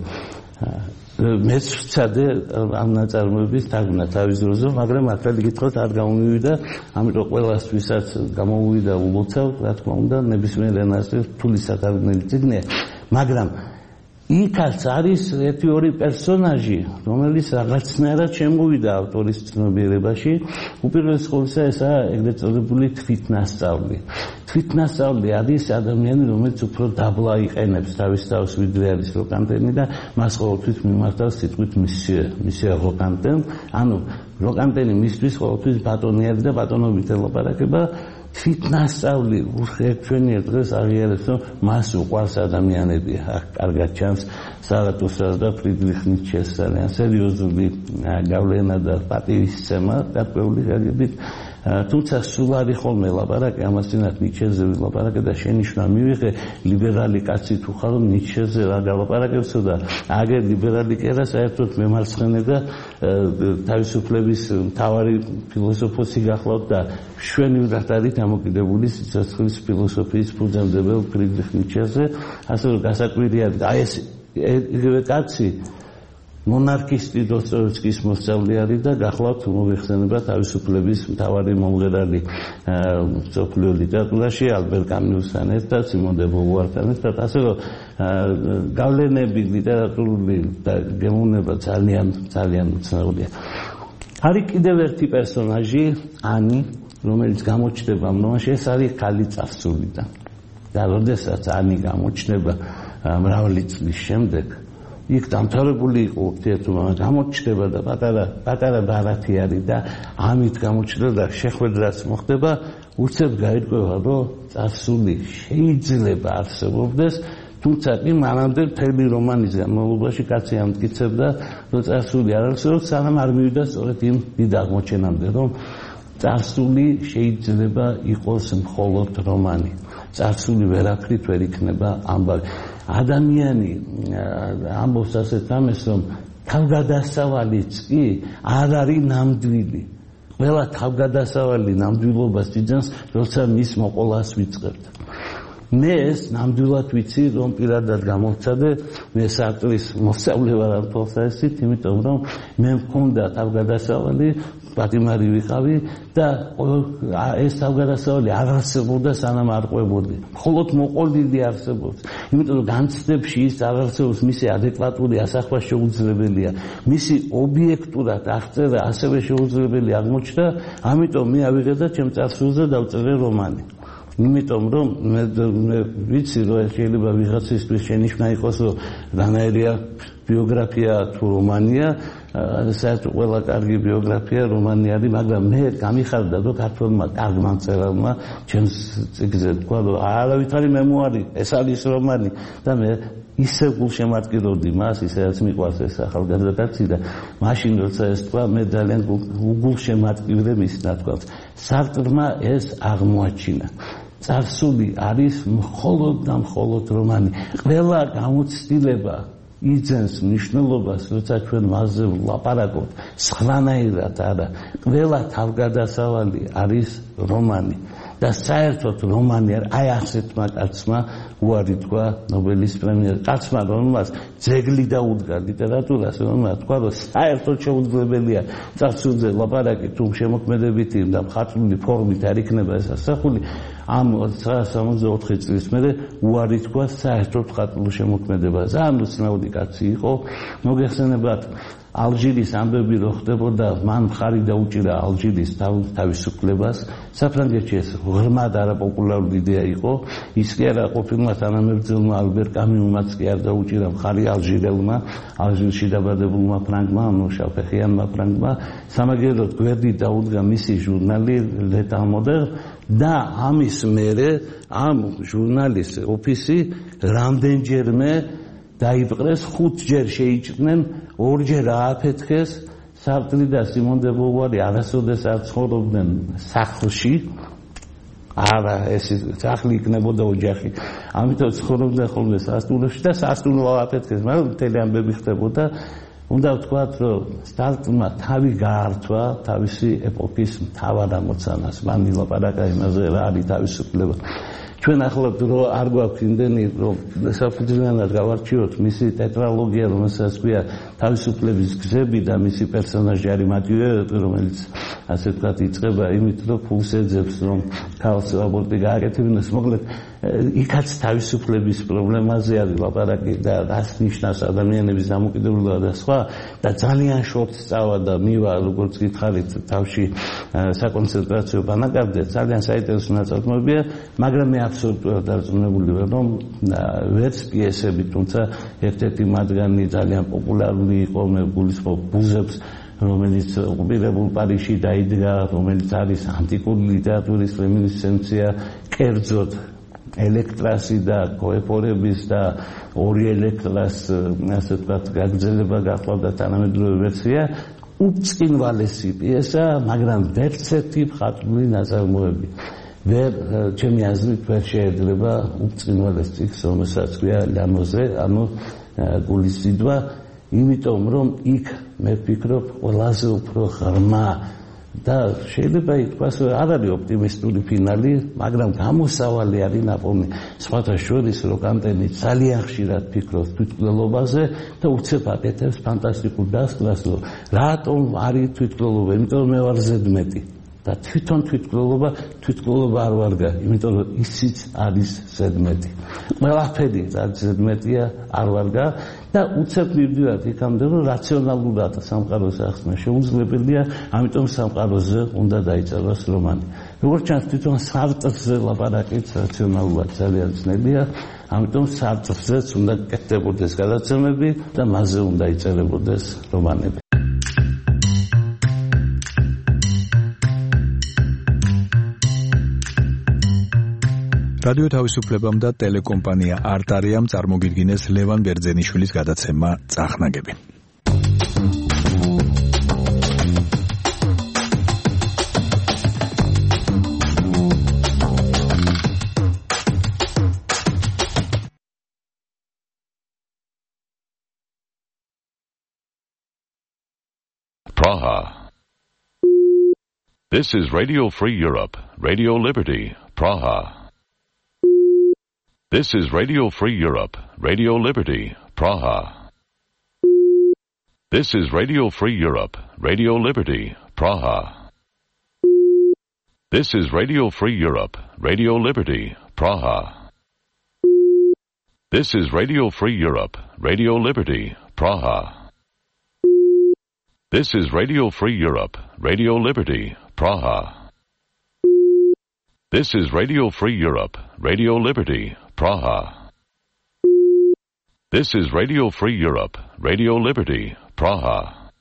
მეც ვცადე ამ ნაწარმოების თარგმნა თავის დროზე, მაგრამ ახალი კითხოთ არ გამომივიდა, ამიტომ ყველას ვისაც გამომივიდა ულოცავ, რა თქმა უნდა, ნებისმიერ ენაზე რთული სათარგმნელი წიგნია, მაგრამ იქაც არის ერთი ორი პერსონაჟი, რომელიც რაღაცნაირად შემოვიდა ავტორის ცნობიერებაში. უპირველეს ყოვლისა ესაა ეგრეთ წოდებული თვითნასწავლი. თვითნასწავლი არის ადამიანი, რომელიც უფრო დაბლა იყენებს თავის თავს, ვიდრე არის როკანტენი და მას ყოველთვის მიმართავს სიტყვით მისიე, მისიე როკანტენ. ანუ როკანტენი მისთვის ყოველთვის ბატონიერი და ბატონობით ელაპარაკება. თვითნასწავლი ჩვენი დღეს აღიარებს, რომ მას უყვარს ადამიანები. აქ კარგად ჩანს ზარათუსტრას და ფრიდრიხ ნიცშეს ძალიან სერიოზული გავლენა და პატივისცემა გარკვეული გაგებით. თუმცა სულ არის ხოლმე ლაპარაკი ამასთანავე ნიცშეზე ვილაპარაკე და შენიშვნა მივიღე, ლიბერალი კაცი თუ ხარ, რომ ნიცშეზე რა გალაპარაკებსო და აგერ ლიბერალი კი არა, საერთოდ მემარცხენე და თავისუფლების მთავარი ფილოსოფოსი გახლავთ და შვენივრად არის დამოკიდებული სიცოცხლის ფილოსოფიის ფუძემდებელ ფრიდრიხ ნიცშეზე, ასე რომ გასაკვირია, აი ეს იგივე კაცი მონარქისტი დოსტოევსკის მოსწავლე არის და გახლავთ მოიხსენება თავისუფლების მთავარი მომღერალი მსოფლიო ლიტერატურაში ალბერ კამიუსთან ერთად, სიმონ დე ბოვუართან ერთად, ასე რომ გავლენები ლიტერატურული და გემოვნება ძალიან ძალიან უცნაურია. არის კიდევ ერთი პერსონაჟი, ანი, რომელიც გამოჩნდება მომავალში, ეს არის ქალი წარსულიდან. და როდესაც ანი გამოჩნდება მრავალი წლის შემდეგ იქ დამთავრებული იყო ურთიერთობა, გამოჩნდება და პატარა პატარა ბარათი არის და ამით გამოჩნდა და შეხვედრაც მოხდება, უცებ გაირკვევა, რომ წარსული შეიძლება არსებობდეს, თუმცა კი მანამდე მთელი რომანის განმავლობაში კაცი ამტკიცებდა, რომ წარსული არ არსებობს, სანამ არ მივიდა სწორედ იმ დიდ აღმოჩენამდე, რომ წარსული შეიძლება იყოს მხოლოდ რომანი. წარსული ვერაფრით ვერ იქნება ამბავი. ადამიანი ამბობს ასეთ ამას, რომ თავგადასავალიც კი არ არის ნამდვილი. ყველა თავგადასავალი ნამდვილობას იძენს, როცა მის მოყოლას ვიწყებთ. მე ეს ნამდვილად ვიცი, რომ პირადად გამოვცადე, მე სარტრის მოსწავლე ვარ ამ თვალსაზრისით, იმიტომ რომ მე მქონდა თავგადასავალი, პატიმარი ვიყავი და ეს თავგადასავალი არ არსებობდა, სანამ არ ყვებოდი. მხოლოდ მოყოლილი არსებობს. იმიტომ რომ განცდებში ის არ არსებობს, მისი ადეკვატური ასახვა შეუძლებელია. მისი ობიექტურად აღწერა ასევე შეუძლებელი აღმოჩნდა, ამიტომ მე ავიღე და ჩემ წარსულზე დავწერე რომანი. იმიტომ რომ მე ვიცი, რომ შეიძლება ვიღაცისთვის შენიშვნა იყოს, რომ რანაირია ბიოგრაფია თუ რომანია, საერთოდ ყველა კარგი ბიოგრაფია რომანი არის, მაგრამ მე გამიხარდა, რომ ქართველმა კარგმა მწერალმა ჩემს წიგნზე თქვა, რომ არავითარი მემუარი, ეს არის რომანი და მე ისე გულშემატკივრობდი მას, ისედაც მიყვარს ეს ახალგაზრდა კაცი და მაშინ როცა ეს თქვა, მე ძალიან გულშემატკივრე მის ნათქვამს. სარტრმა ეს აღმოაჩინა. წარსული არის მხოლოდ და მხოლოდ რომანი. ყველა გამოცდილება იძენს მნიშვნელობას, როცა ჩვენ მასზე ვლაპარაკობთ, სხვანაირად არა. ყველა თავგადასავალი არის რომანი. და საერთოდ რომანი არ აი ასეთმა კაცმა უარი თქვა ნობელის პრემია. კაცმა, რომელმაც ძეგლი დაუდგა ლიტერატურას, რომელმაც თქვა, რომ საერთოდ შეუძლებელია წარსულზე ლაპარაკი, თუ შემოქმედებითი და მხატვრული ფორმით არ იქნება ეს ასახული, ამ სამოცდაოთხი წლის მერე უარი თქვა საერთოდ მხატვრულ შემოქმედებას. ძალიან უცნაური კაცი იყო, მოგეხსენებათ ალჟირის ამბები რო ხდებოდა, მან მხარი დაუჭირა ალჟირის თავისუფლებას. საფრანგეთში ეს ღრმად არაპოპულარული იდეა იყო. ის კი არა ყოფილმა თანამებრძოლმა ალბერ კამიუმაც კი არ დაუჭირა მხარი ალჟირელმა, ალჟირში დაბადებულმა ფრანგმა, ანუ შავფეხიანმა ფრანგმა. სამაგიეროდ გვერდით დაუდგა მისი ჟურნალი ლეტა მოდერ და ამის მერე ამ ჟურნალის ოფისი რამდენჯერმე დაიპყრეს, ხუთჯერ შეიჭრნენ, ორჯერ ააფეთქეს. სარტრი და სიმონ დე ბოვუარი არასოდეს არ ცხოვრობდნენ სახლში. არა, ეს სახლი იქნებოდა ოჯახი. ამიტომ ცხოვრობდნენ ხოლმე სასტუმროში და სასტუმრო ააფეთქეს, მაგრამ მთელი ამბები ხდებოდა. უნდა ვთქვათ, რომ სარტრმა თავი გაართვა თავისი ეპოქის მთავარ ამოცანას. მან ილაპარაკა იმაზე, რა არის თავისუფლება. ჩვენ ახლა დრო არ გვაქვს იმდენი, რომ საფუძვლიანად გავარჩიოთ მისი ტეტრალოგია, რომელსაც ქვია თავისუფლების გზები და მისი პერსონაჟი არის მატიუ, რომელიც ასე ვთქვათ იწყება იმით, რომ ფულს ეძებს, რომ თავს აბორტი გააკეთებინოს. მოკლედ იქაც თავისუფლების პრობლემაზე არის ლაპარაკი და რას ნიშნავს ადამიანების დამოკიდებულება და სხვა და ძალიან შორტ სწავლა და მივა, როგორც გითხარით, თავში საკონცენტრაციო ბანაკარდე ძალიან საინტერესო ნაწარმოებია, მაგრამ მე აბსოლუტურად დარწმუნებული ვარ, რომ ვერც პიესები, თუმცა ერთ-ერთი მათგანი ძალიან პოპულარული იყო, მე გულისხმობ ბუზებს, რომელიც ოკუპირებულ პარიზში დაიდგა, რომელიც არის ანტიკური ლიტერატურის რემინისცენცია, კერძოდ ელექტრასი და კოეფორების და ორი ელექტრას, ასე ვთქვათ, გაგრძელება გახლავდა თანამედროვე ვერსია, უბრწყინვალესი პიესა, მაგრამ ვერც ერთი მხატვრული ნაწარმოები ვერ ჩემი აზრით ვერ შეეძლება უბრწყინვალეს წიგნს, რომელსაც ქვია ლამოზე, ანუ გულის ძიდვა, იმიტომ რომ იქ მე ვფიქრობ ყველაზე უფრო ღრმა და შეიძლება ითქვას, რომ არ არის ოპტიმისტური ფინალი, მაგრამ გამოსავალი არის ნაპოვნი. სხვათა შორის როკანტენი ძალიან ხშირად ფიქრობს თვითმკვლელობაზე და უცებ აკეთებს ფანტასტიკურ დასკვნას, რომ რატომ არის თვითმკვლელობა, იმიტომ რომ მე ვარ ზედმეტი. და თვითონ თვითმკვლელობა თვითმკვლელობა არ ვარგა, იმიტომ რომ ისიც არის ზედმეტი. ყველაფერი რაც ზედმეტია არ ვარგა და უცებ მივდივართ იქამდე, რომ რაციონალურად სამყაროს ახსნა შეუძლებელია, ამიტომ სამყაროზე უნდა დაიწეროს რომანი. როგორც ჩანს, თვითონ სარტრზე ლაპარაკიც რაციონალურად ძალიან ძნელია, ამიტომ სარტრზეც უნდა კეთდებოდეს გადაცემები და მასზე უნდა იწერებოდეს რომანები.
რადიო თავისუფლებამ და ტელეკომპანია არტარიამ წარმოგიდგინეს ლევან ბერძენიშვილის გადაცემა წახნაგები.
Praha. This is Radio Free Europe, Radio Liberty, Praha. This is Radio Free Europe, Radio Liberty, Praha. This is Radio Free Europe, Radio Liberty, Praha. This is Radio Free Europe, Radio Liberty, Praha. This is Radio Free Europe, Radio Liberty, Praha. This is Radio Free Europe, Radio Liberty, Praha. This is Radio Free Europe, Radio Liberty, Praha. This is Radio Free Europe, Radio Liberty, Praha.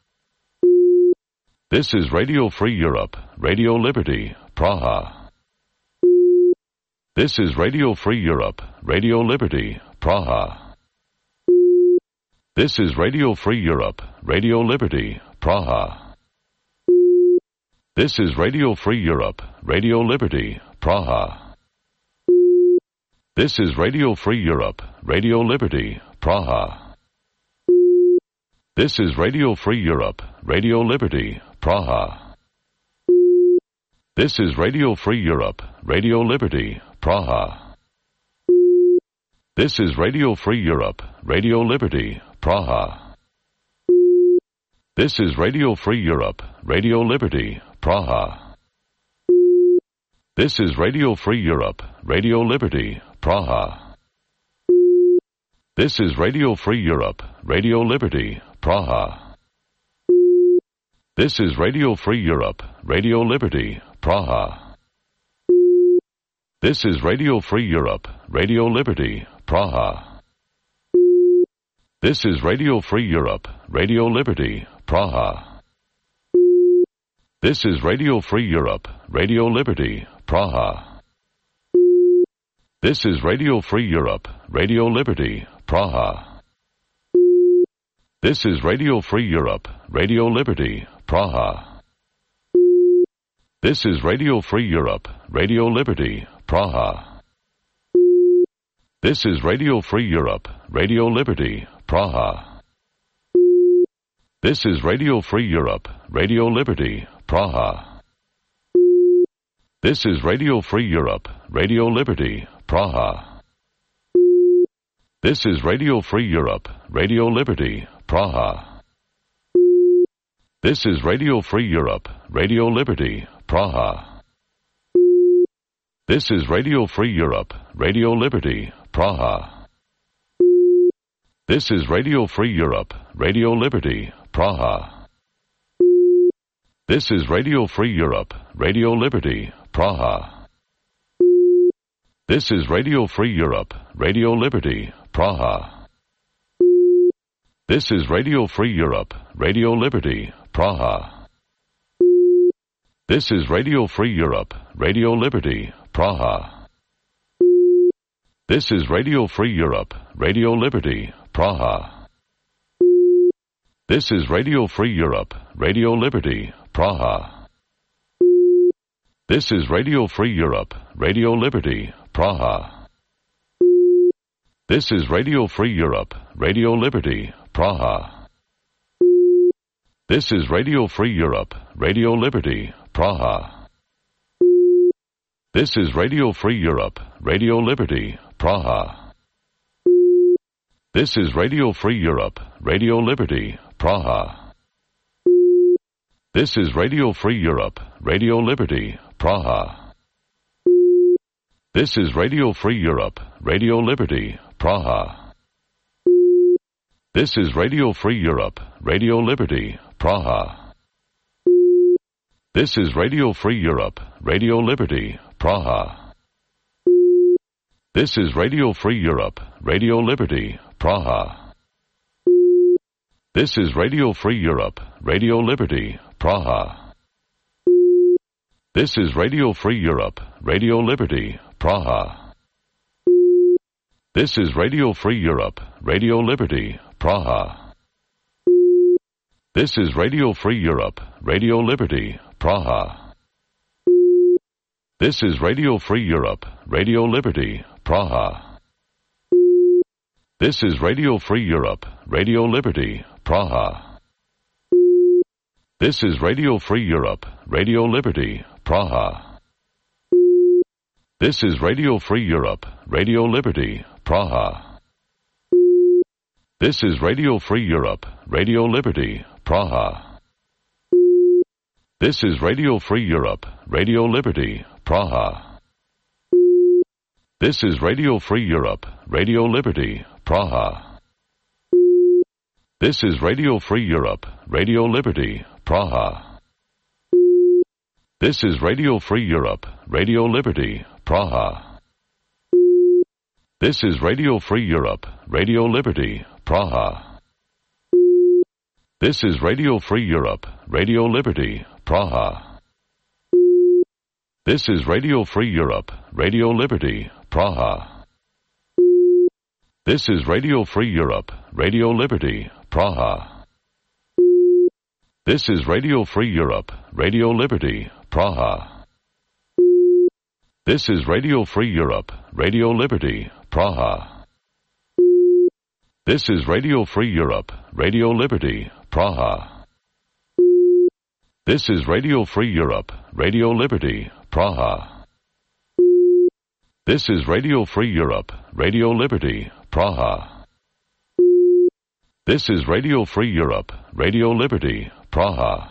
This is Radio Free Europe, Radio Liberty, Praha. This is Radio Free Europe, Radio Liberty, Praha. This is Radio Free Europe, Radio Liberty, Praha. This is Radio Free Europe, Radio Liberty, Praha. This is Radio Free Europe, Radio Liberty, Praha. This is Radio Free Europe, Radio Liberty, Praha. This is Radio Free Europe, Radio Liberty, Praha. This is Radio Free Europe, Radio Liberty, Praha. This is Radio Free Europe, Radio Liberty, Praha. This is Radio Free Europe, Radio Liberty, Praha. This is Radio Free Europe, Radio Liberty, Praha. This is Radio Free Europe, Radio Liberty, Praha. This is Radio Free Europe, Radio Liberty, Praha. This is Radio Free Europe, Radio Liberty, Praha. This is Radio Free Europe, Radio Liberty, Praha. This is Radio Free Europe, Radio Liberty, Praha. This is Radio Free Europe, Radio Liberty, Praha. This is Radio Free Europe, Radio Liberty, Praha. This is Radio Free Europe, Radio Liberty, Praha. This is Radio Free Europe, Radio Liberty, Praha. This is Radio Free Europe, Radio Liberty, Praha. This is Radio Free Europe, Radio Liberty, Praha. This is Radio Free Europe, Radio Liberty, Praha. This is Radio Free Europe, Radio Liberty, Praha. This is Radio Free Europe, Radio Liberty, Praha. This is Radio Free Europe, Radio Liberty, Praha. This is Radio Free Europe, Radio Liberty, Praha. This is Radio Free Europe, Radio Liberty, Praha. This is Radio Free Europe, Radio Liberty, Praha. This is Radio Free Europe, Radio Liberty, Praha. This is Radio Free Europe, Radio Liberty, Praha. This is Radio Free Europe, Radio Liberty, Praha. This is Radio Free Europe, Radio Liberty, Praha. This is Radio Free Europe, Radio Liberty, Praha. This is Radio Free Europe, Radio Liberty, Praha. This is Radio Free Europe, Radio Liberty, Praha. This is Radio Free Europe, Radio Liberty, Praha. This is Radio Free Europe, Radio Liberty, Praha. This is Radio Free Europe, Radio Liberty, Praha. This is Radio Free Europe, Radio Liberty, Praha. This is Radio Free Europe, Radio Liberty, Praha. This is Radio Free Europe, Radio Liberty, Praha. This is Radio Free Europe, Radio Liberty, Praha. This is Radio Free Europe, Radio Liberty, Praha. This is Radio Free Europe, Radio Liberty, Praha. This is Radio Free Europe, Radio Liberty, Praha. This is Radio Free Europe, Radio Liberty, Praha. This is Radio Free Europe, Radio Liberty, Praha. This is Radio Free Europe, Radio Liberty, Praha. This is Radio Free Europe, Radio Liberty, Praha. This is Radio Free Europe, Radio Liberty, Praha. This is Radio Free Europe, Radio Liberty, Praha. This is Radio Free Europe, Radio Liberty, Praha. This is Radio Free Europe, Radio Liberty, Praha. This is Radio Free Europe, Radio Liberty, Praha. This is Radio Free Europe, Radio Liberty, Praha. This is Radio Free Europe, Radio Liberty, Praha. This is Radio Free Europe, Radio Liberty, Praha. This is Radio Free Europe, Radio Liberty, Praha. This is Radio Free Europe, Radio Liberty, Praha. This is Radio Free Europe, Radio Liberty, Praha. This is Radio Free Europe, Radio Liberty, Praha. This is Radio Free Europe, Radio Liberty, Praha. This is Radio Free Europe, Radio Liberty, Praha.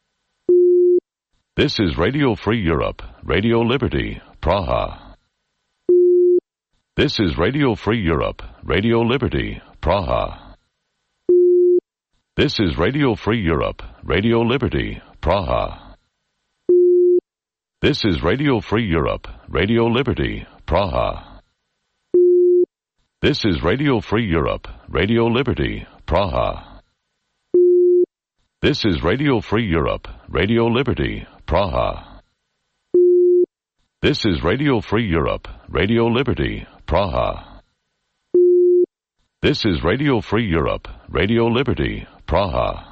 This is Radio Free Europe, Radio Liberty, Praha. This is Radio Free Europe, Radio Liberty, Praha. This is Radio Free Europe, Radio Liberty, Praha. This is Radio Free Europe, Radio Liberty, Praha. This is Radio Free Europe, Radio Liberty, Praha. This is Radio Free Europe, Radio Liberty, Praha. This is Radio Free Europe, Radio Liberty, Praha. This is Radio Free Europe, Radio Liberty, Praha.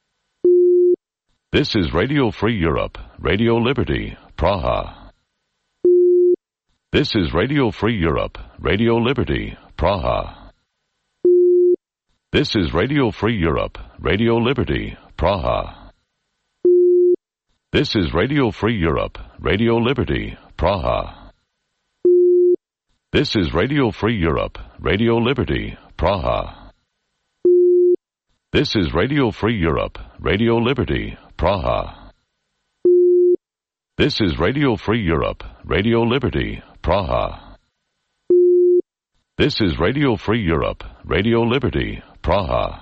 This is Radio Free Europe, Radio Liberty, Praha. This is Radio Free Europe, Radio Liberty, Praha. This is Radio Free Europe, Radio Liberty, Praha. This is Radio Free Europe, Radio Liberty, Praha. This is Radio Free Europe, Radio Liberty, Praha. This is Radio Free Europe, Radio Liberty, Praha. This is Radio Free Europe, Radio Liberty, Praha. This is Radio Free Europe, Radio Liberty, Praha.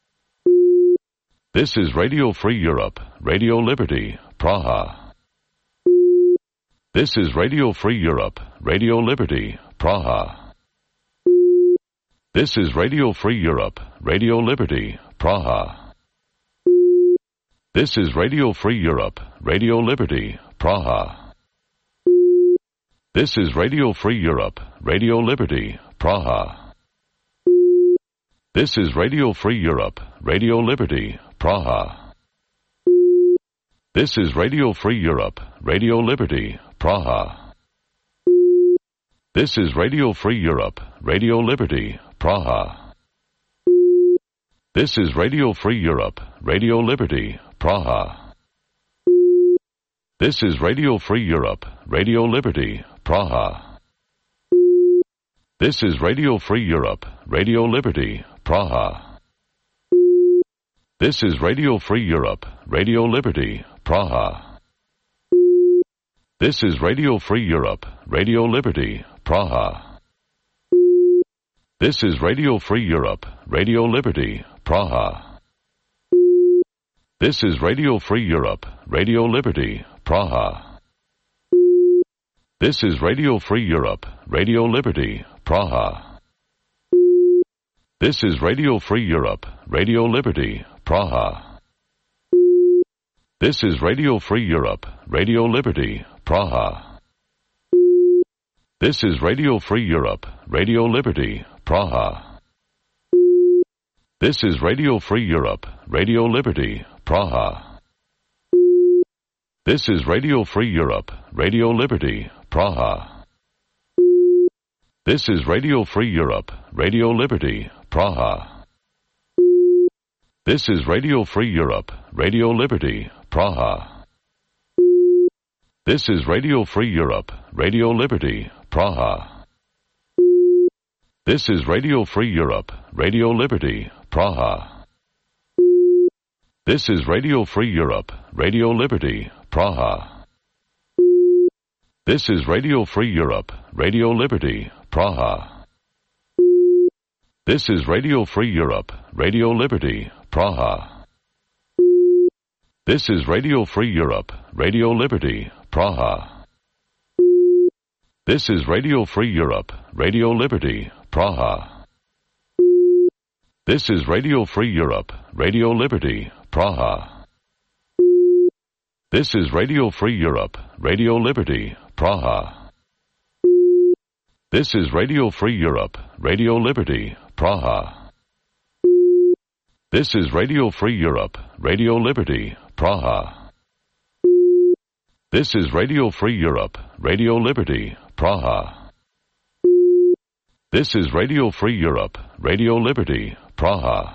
This is Radio Free Europe, Radio Liberty, Praha. This is Radio Free Europe, Radio Liberty, Praha. This is Radio Free Europe, Radio Liberty, Praha. This is Radio Free Europe, Radio Liberty, Praha. This is Radio Free Europe, Radio Liberty, Praha. This is Radio Free Europe, Radio Liberty, Praha. This is Radio Free Europe, Radio Liberty, Praha. This is Radio Free Europe, Radio Liberty, Praha. This is Radio Free Europe, Radio Liberty, Praha. This is Radio Free Europe, Radio Liberty, Praha. This is Radio Free Europe, Radio Liberty, Praha. This is Radio Free Europe, Radio Liberty, Praha. This is Radio Free Europe, Radio Liberty, Praha. This is Radio Free Europe, Radio Liberty, Praha. This is Radio Free Europe, Radio Liberty, Praha. This is Radio Free Europe, Radio Liberty, Praha. This is Radio Free Europe, Radio Liberty, Praha. This is Radio Free Europe, Radio Liberty, Praha. This is Radio Free Europe, Radio Liberty, Praha. This is Radio Free Europe, Radio Liberty, Praha. This is Radio Free Europe, Radio Liberty, Praha. This is Radio Free Europe, Radio Liberty, Praha. This is Radio Free Europe, Radio Liberty, Praha. This is Radio Free Europe, Radio Liberty, Praha. This is Radio Free Europe, Radio Liberty, Praha. This is Radio Free Europe, Radio Liberty, Praha. This is Radio Free Europe, Radio Liberty, Praha. This is Radio Free Europe, Radio Liberty, Praha. This is Radio Free Europe, Radio Liberty, Praha. This is Radio Free Europe, Radio Liberty, Praha. This is Radio Free Europe, Radio Liberty, Praha. This is Radio Free Europe, Radio Liberty, Praha. This is Radio Free Europe, Radio Liberty, Praha. This is Radio Free Europe, Radio Liberty, Praha. This is Radio Free Europe, Radio Liberty, Praha. This is Radio Free Europe, Radio Liberty, Praha.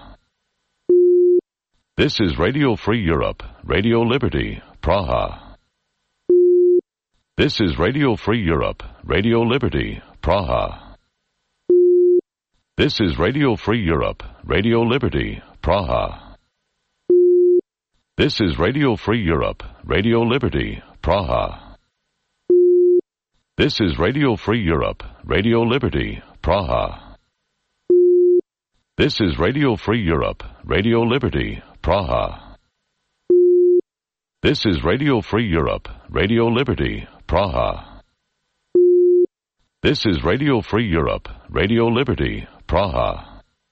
This is Radio Free Europe, Radio Liberty, Praha. This is Radio Free Europe, Radio Liberty, Praha. This is Radio Free Europe, Radio Liberty, Praha. This is Radio Free Europe, Radio Liberty, Praha. This is Radio Free Europe, Radio Liberty, Praha. This is Radio Free Europe, Radio Liberty, Praha. This is Radio Free Europe, Radio Liberty, Praha. This is Radio Free Europe, Radio Liberty, Praha.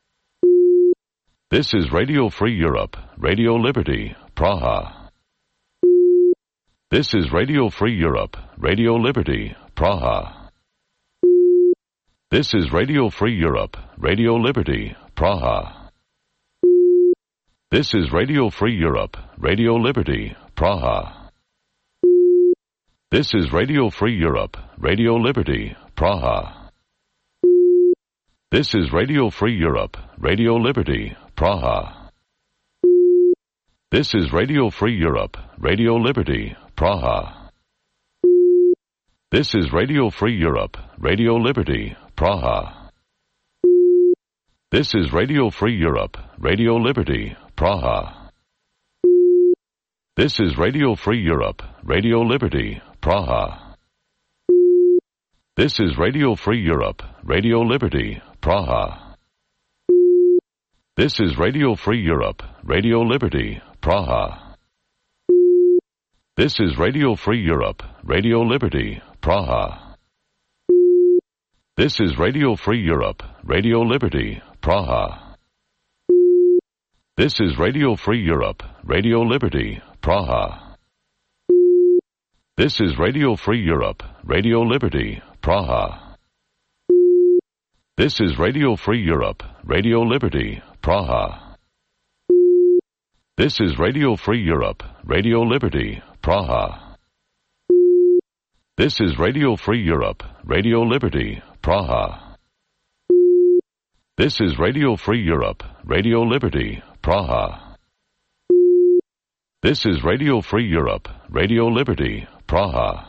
This is Radio Free Europe, Radio Liberty, Praha. This is Radio Free Europe, Radio Liberty, Praha. This is Radio Free Europe, Radio Liberty, Praha. This is Radio Free Europe, Radio Liberty, Praha. This is Radio Free Europe, Radio Liberty, Praha. This is Radio Free Europe, Radio Liberty, Praha. This is Radio Free Europe, Radio Liberty, Praha. This is Radio Free Europe, Radio Liberty, Praha. This is Radio Free Europe, Radio Liberty, Praha. This is Radio Free Europe, Radio Liberty, Praha. This is Radio Free Europe, Radio Liberty, Praha. This is Radio Free Europe, Radio Liberty, Praha. This is Radio Free Europe, Radio Liberty, Praha. This is Radio Free Europe, Radio Liberty, Praha. This is Radio Free Europe, Radio Liberty, Praha. This is Radio Free Europe, Radio Liberty, Praha. This is Radio Free Europe, Radio Liberty, Praha. This is Radio Free Europe, Radio Liberty, Praha. This is Radio Free Europe, Radio Liberty, Praha. This is Radio Free Europe, Radio Liberty, Praha. This is Radio Free Europe, Radio Liberty, Praha.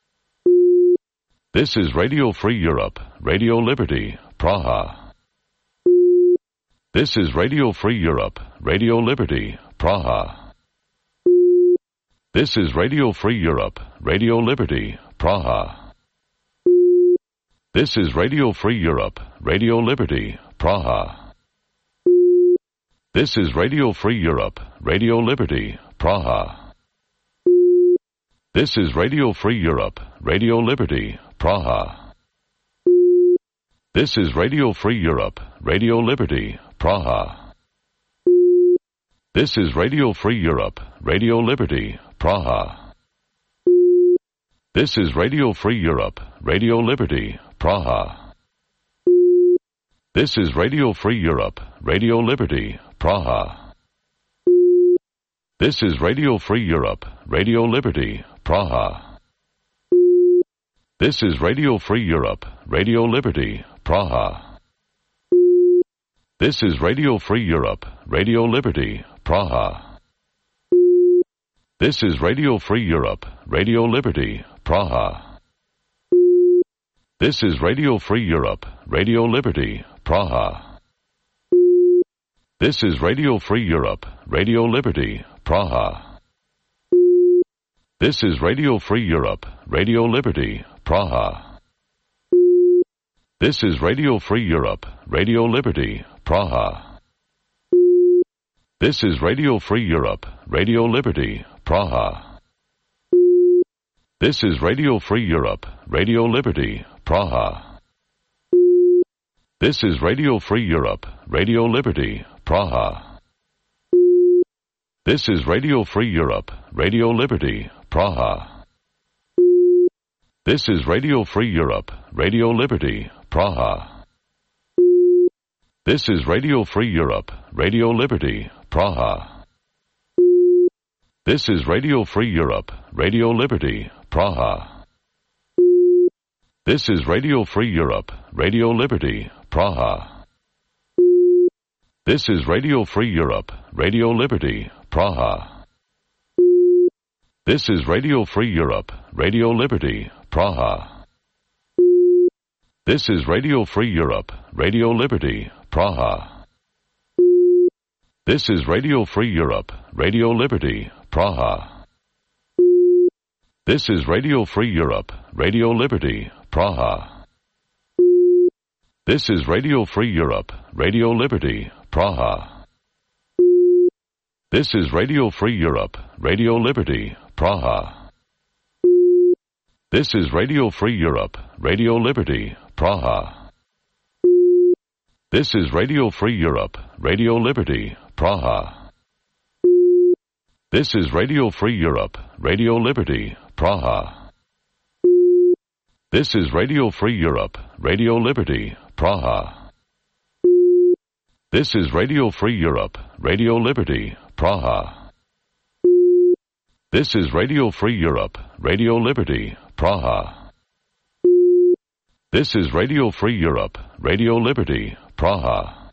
This is Radio Free Europe, Radio Liberty, Praha. This is Radio Free Europe, Radio Liberty, Praha. This is Radio Free Europe, Radio Liberty, Praha. This is Radio Free Europe, Radio Liberty, Praha. This is Radio Free Europe, Radio Liberty, Praha. This is Radio Free Europe, Radio Liberty, Praha. This is Radio Free Europe, Radio Liberty, Praha. This is Radio Free Europe, Radio Liberty, Praha. This is Radio Free Europe, Radio Liberty, Praha. This is Radio Free Europe, Radio Liberty, Praha. This is Radio Free Europe, Radio Liberty, Praha. This is Radio Free Europe, Radio Liberty, Praha. This is Radio Free Europe, Radio Liberty, Praha. This is Radio Free Europe, Radio Liberty, Praha. This is Radio Free Europe, Radio Liberty, Praha. This is Radio Free Europe, Radio Liberty, Praha. This is Radio Free Europe, Radio Liberty, Praha. This is Radio Free Europe, Radio Liberty, Praha. This is Radio Free Europe, Radio Liberty, Praha. This is Radio Free Europe, Radio Liberty, Praha. This is Radio Free Europe, Radio Liberty, Praha. This is Radio Free Europe, Radio Liberty, Praha. This is Radio Free Europe, Radio Liberty, Praha. This is Radio Free Europe, Radio Liberty, Praha. This is Radio Free Europe, Radio Liberty, Praha. This is Radio Free Europe, Radio Liberty, Praha. This is Radio Free Europe, Radio Liberty, Praha. This is Radio Free Europe, Radio Liberty, Praha. This is Radio Free Europe, Radio Liberty, Praha. This is Radio Free Europe, Radio Liberty, Praha. This is Radio Free Europe, Radio Liberty, Praha. This is Radio Free Europe, Radio Liberty, Praha. This is Radio Free Europe, Radio Liberty, Praha. This is Radio Free Europe, Radio Liberty, Praha. This is Radio Free Europe, Radio Liberty, Praha. This is Radio Free Europe, Radio Liberty, Praha. This is Radio Free Europe, Radio Liberty, Praha. This is Radio Free Europe, Radio Liberty, Praha. This is Radio Free Europe, Radio Liberty, Praha. This is Radio Free Europe, Radio Liberty, Praha.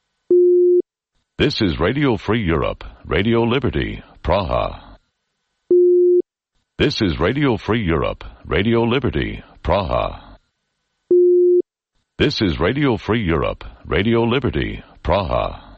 This is Radio Free Europe, Radio Liberty, Praha. This is Radio Free Europe, Radio Liberty, Praha. This is Radio Free Europe, Radio Liberty, Praha.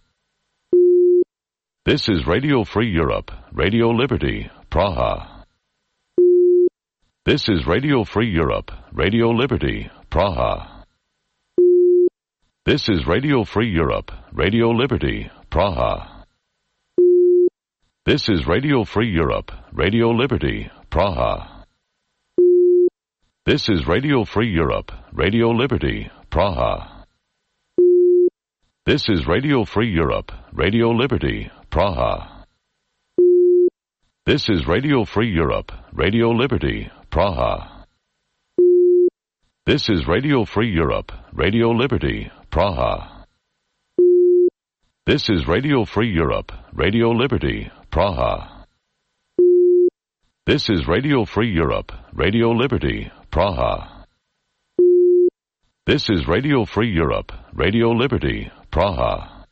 This is Radio Free Europe, Radio Liberty, Praha. This is Radio Free Europe, Radio Liberty, Praha. This is Radio Free Europe, Radio Liberty, Praha. This is Radio Free Europe, Radio Liberty, Praha. This is Radio Free Europe, Radio Liberty, Praha. This is Radio Free Europe, Radio Liberty, Praha. This is Radio Free Europe, Radio Liberty, Praha. This is Radio Free Europe, Radio Liberty, Praha. This is Radio Free Europe, Radio Liberty, Praha. This is Radio Free Europe, Radio Liberty, Praha. This is Radio Free Europe, Radio Liberty, Praha.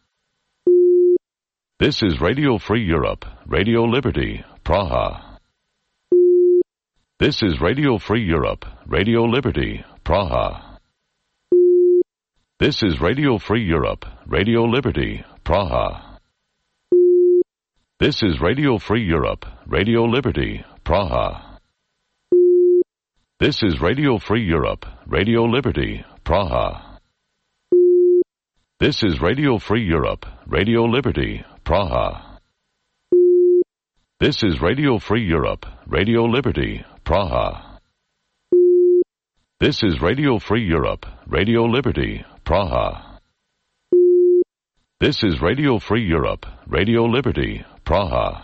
This is Radio Free Europe, Radio Liberty, Praha. This is Radio Free Europe, Radio Liberty, Praha. This is Radio Free Europe, Radio Liberty, Praha. This is Radio Free Europe, Radio Liberty, Praha. This is Radio Free Europe, Radio Liberty, Praha. This is Radio Free Europe, Radio Liberty, Praha. This is Radio Free Europe, Radio Liberty, Praha. This is Radio Free Europe, Radio Liberty, Praha. This is Radio Free Europe, Radio Liberty, Praha.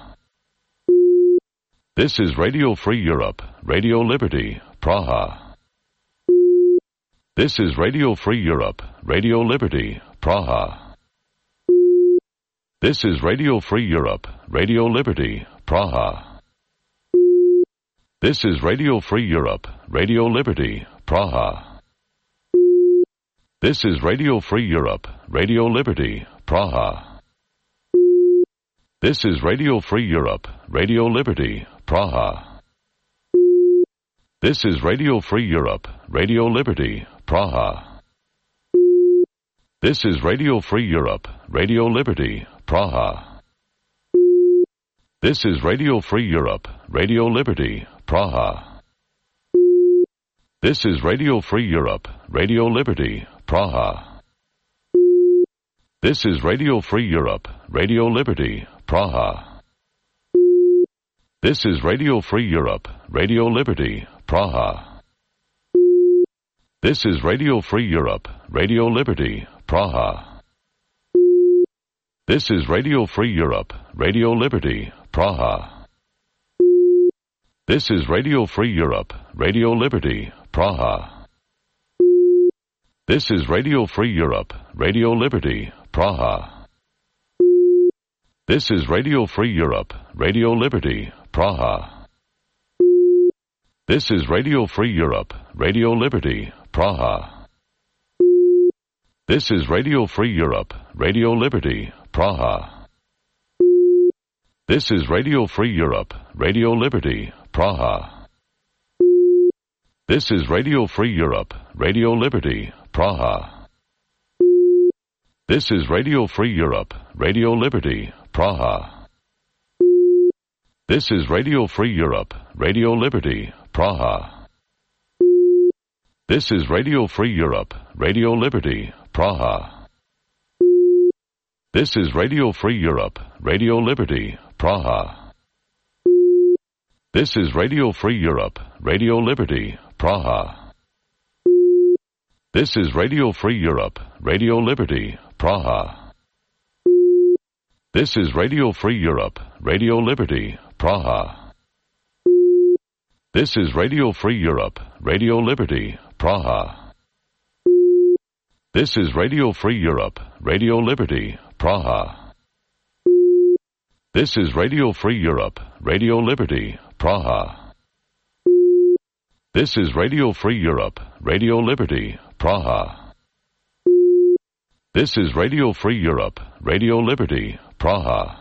This is Radio Free Europe, Radio Liberty, Praha. This is Radio Free Europe, Radio Liberty, Praha. This is Radio Free Europe, Radio Liberty, Praha. This is Radio Free Europe, Radio Liberty, Praha. This is Radio Free Europe, Radio Liberty, Praha. This is Radio Free Europe, Radio Liberty, Praha. This is Radio Free Europe, Radio Liberty, Praha. This is Radio Free Europe, Radio Liberty, Praha. This is Radio Free Europe, Radio Liberty, Praha. This is Radio Free Europe, Radio Liberty, Praha. This is Radio Free Europe, Radio Liberty, Praha. This is Radio Free Europe, Radio Liberty, Praha. This is Radio Free Europe, Radio Liberty, Praha. This is Radio Free Europe, Radio Liberty, Praha. This is Radio Free Europe, Radio Liberty, Praha. This is Radio Free Europe, Radio Liberty, Praha. This is Radio Free Europe, Radio Liberty, Praha. This is Radio Free Europe, Radio Liberty, Praha. This is Radio Free Europe, Radio Liberty, Praha. This is Radio Free Europe, Radio Liberty, Praha. This is Radio Free Europe, Radio Liberty, Praha. This is Radio Free Europe, Radio Liberty, Praha. This is Radio Free Europe, Radio Liberty, Praha. This is Radio Free Europe, Radio Liberty, Praha. This is Radio Free Europe, Radio Liberty, Praha. This is Radio Free Europe, Radio Liberty, Praha. This is Radio Free Europe, Radio Liberty, Praha. This is Radio Free Europe, Radio Liberty, Praha. This is Radio Free Europe, Radio Liberty, Praha. This is Radio Free Europe, Radio Liberty, Praha. This is Radio Free Europe, Radio Liberty, Praha. This is Radio Free Europe, Radio Liberty, Praha. This is Radio Free Europe, Radio Liberty, Praha.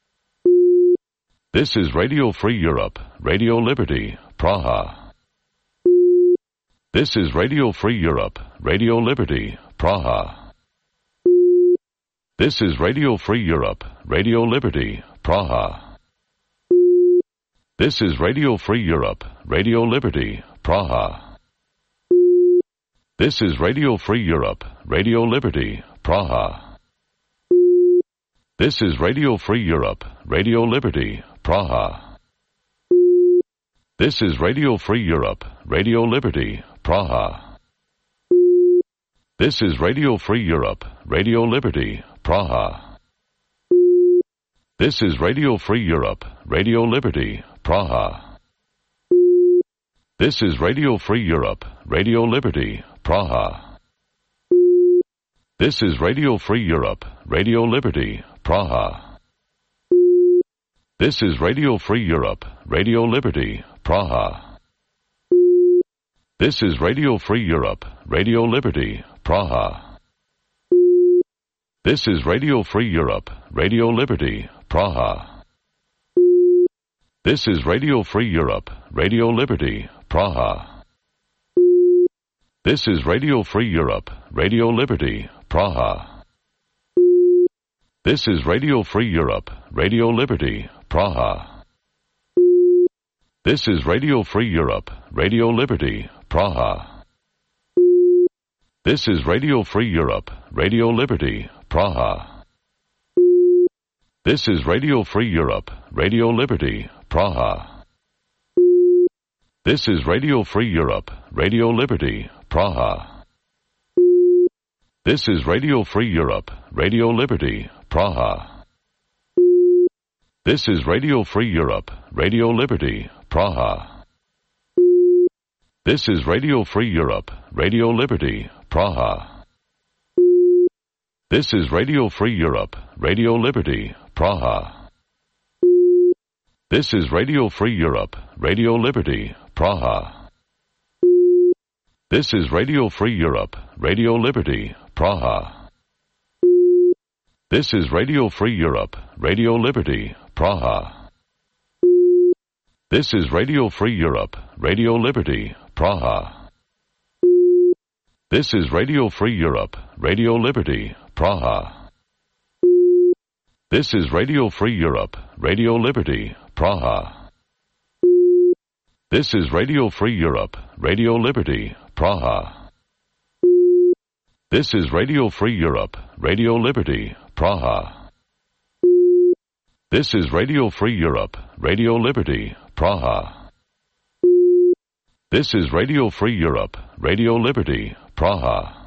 This is Radio Free Europe, Radio Liberty, Praha. This is Radio Free Europe, Radio Liberty, Praha. This is Radio Free Europe, Radio Liberty, Praha. This is Radio Free Europe, Radio Liberty, Praha. This is Radio Free Europe, Radio Liberty, Praha. This is Radio Free Europe, Radio Liberty, Praha. This is Radio Free Europe, Radio Liberty, Praha. This is Radio Free Europe, Radio Liberty, Praha. This is Radio Free Europe, Radio Liberty, Praha. This is Radio Free Europe, Radio Liberty, Praha. This is Radio Free Europe, Radio Liberty, Praha. This is Radio Free Europe, Radio Liberty, Praha. This is Radio Free Europe, Radio Liberty, Praha. This is Radio Free Europe, Radio Liberty, Praha. This is Radio Free Europe, Radio Liberty, Praha. This is Radio Free Europe, Radio Liberty, Praha. This is Radio Free Europe, Radio Liberty, Praha. This is Radio Free Europe, Radio Liberty, Praha. This is Radio Free Europe, Radio Liberty, Praha. This is Radio Free Europe, Radio Liberty, Praha. This is Radio Free Europe, Radio Liberty, Praha. This is Radio Free Europe, Radio Liberty, Praha. This is Radio Free Europe, Radio Liberty, Praha. This is Radio Free Europe, Radio Liberty, Praha. This is Radio Free Europe, Radio Liberty, Praha. This is Radio Free Europe, Radio Liberty, Praha. This is Radio Free Europe, Radio Liberty, Praha. This is Radio Free Europe, Radio Liberty, Praha. This is Radio Free Europe, Radio Liberty, Praha. This is Radio Free Europe, Radio Liberty, Praha. This is Radio Free Europe, Radio Liberty, Praha. This is Radio Free Europe, Radio Liberty, Praha. This is Radio Free Europe, Radio Liberty, Praha. This is Radio Free Europe, Radio Liberty, Praha. This is Radio Free Europe, Radio Liberty, Praha.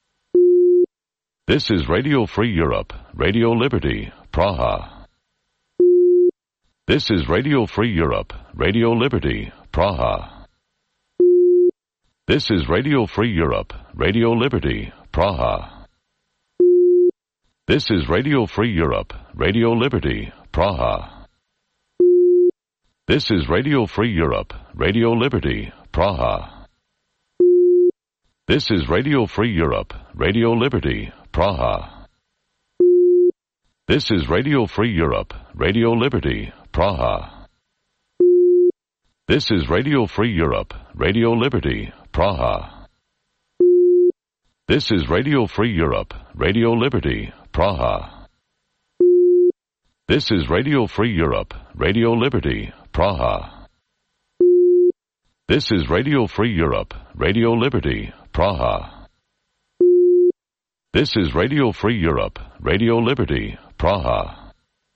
This is Radio Free Europe, Radio Liberty, Praha. This is Radio Free Europe, Radio Liberty, Praha. This is Radio Free Europe, Radio Liberty, Praha. This is Radio Free Europe, Radio Liberty, Praha. This is Radio Free Europe, Radio Liberty, Praha. This is Radio Free Europe, Radio Liberty, Praha. This is Radio Free Europe, Radio Liberty, Praha. This is Radio Free Europe, Radio Liberty, Praha. This is Radio Free Europe, Radio Liberty, Praha. This is Radio Free Europe, Radio Liberty, Praha. This is Radio Free Europe, Radio Liberty, Praha. This is Radio Free Europe, Radio Liberty, Praha.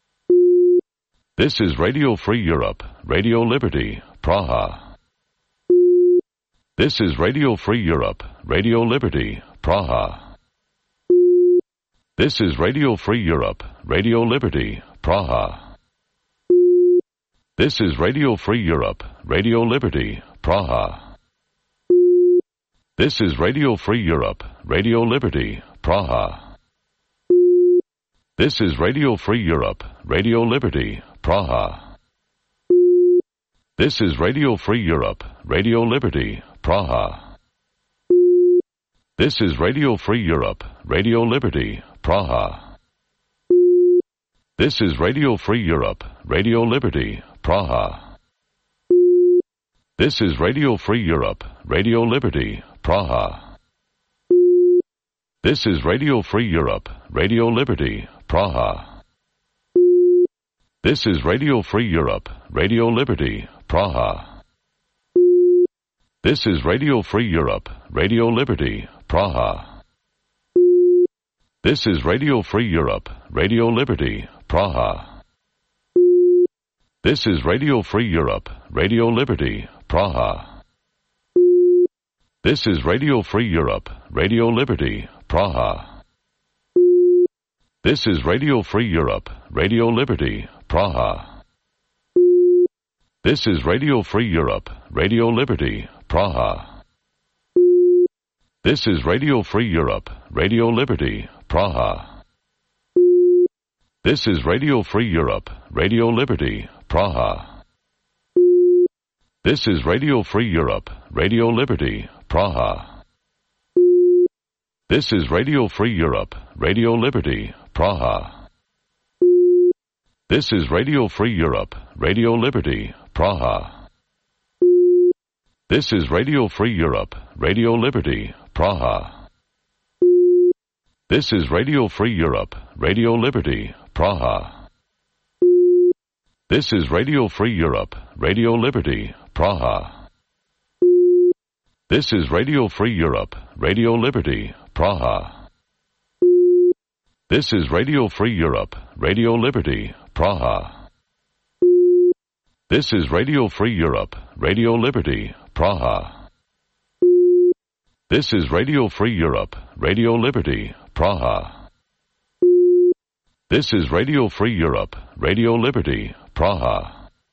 This is Radio Free Europe, Radio Liberty, Praha. This is Radio Free Europe, Radio Liberty, Praha. This is Radio Free Europe, Radio Liberty, Praha. This is Radio Free Europe, Radio Liberty, Praha. This is Radio Free Europe, Radio Liberty, Praha. This is Radio Free Europe, Radio Liberty, Praha. This is Radio Free Europe, Radio Liberty, Praha. This is Radio Free Europe, Radio Liberty, Praha. This is Radio Free Europe, Radio Liberty, Praha. This is Radio Free Europe, Radio Liberty, Praha. This is Radio Free Europe, Radio Liberty, Praha. This is Radio Free Europe, Radio Liberty, Praha. This is Radio Free Europe, Radio Liberty, Praha. This is Radio Free Europe, Radio Liberty, Praha. This is Radio Free Europe, Radio Liberty, Praha. This is Radio Free Europe, Radio Liberty, Praha. This is Radio Free Europe, Radio Liberty, Praha. This is Radio Free Europe, Radio Liberty, Praha. This is Radio Free Europe, Radio Liberty, Praha. This is Radio Free Europe, Radio Liberty, Praha. This is Radio Free Europe, Radio Liberty, Praha. This is Radio Free Europe, Radio Liberty, Praha. This is Radio Free Europe, Radio Liberty, Praha. This is Radio Free Europe, Radio Liberty, Praha. This is Radio Free Europe, Radio Liberty, Praha. This is Radio Free Europe, Radio Liberty, Praha. This is Radio Free Europe, Radio Liberty, Praha. This is Radio Free Europe, Radio Liberty, Praha. This is Radio Free Europe, Radio Liberty, Praha. This is Radio Free Europe, Radio Liberty, Praha. This is Radio Free Europe, Radio Liberty, Praha.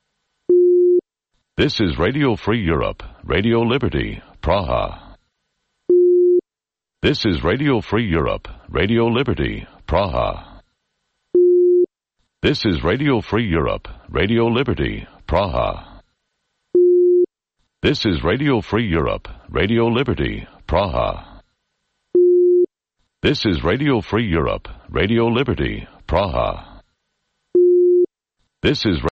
This is Radio Free Europe, Radio Liberty, Praha. This is Radio Free Europe, Radio Liberty, Praha. This is Radio Free Europe, Radio Liberty, Praha. This is Radio Free Europe, Radio Liberty, Praha. This is Radio Free Europe, Radio Liberty, Praha. This is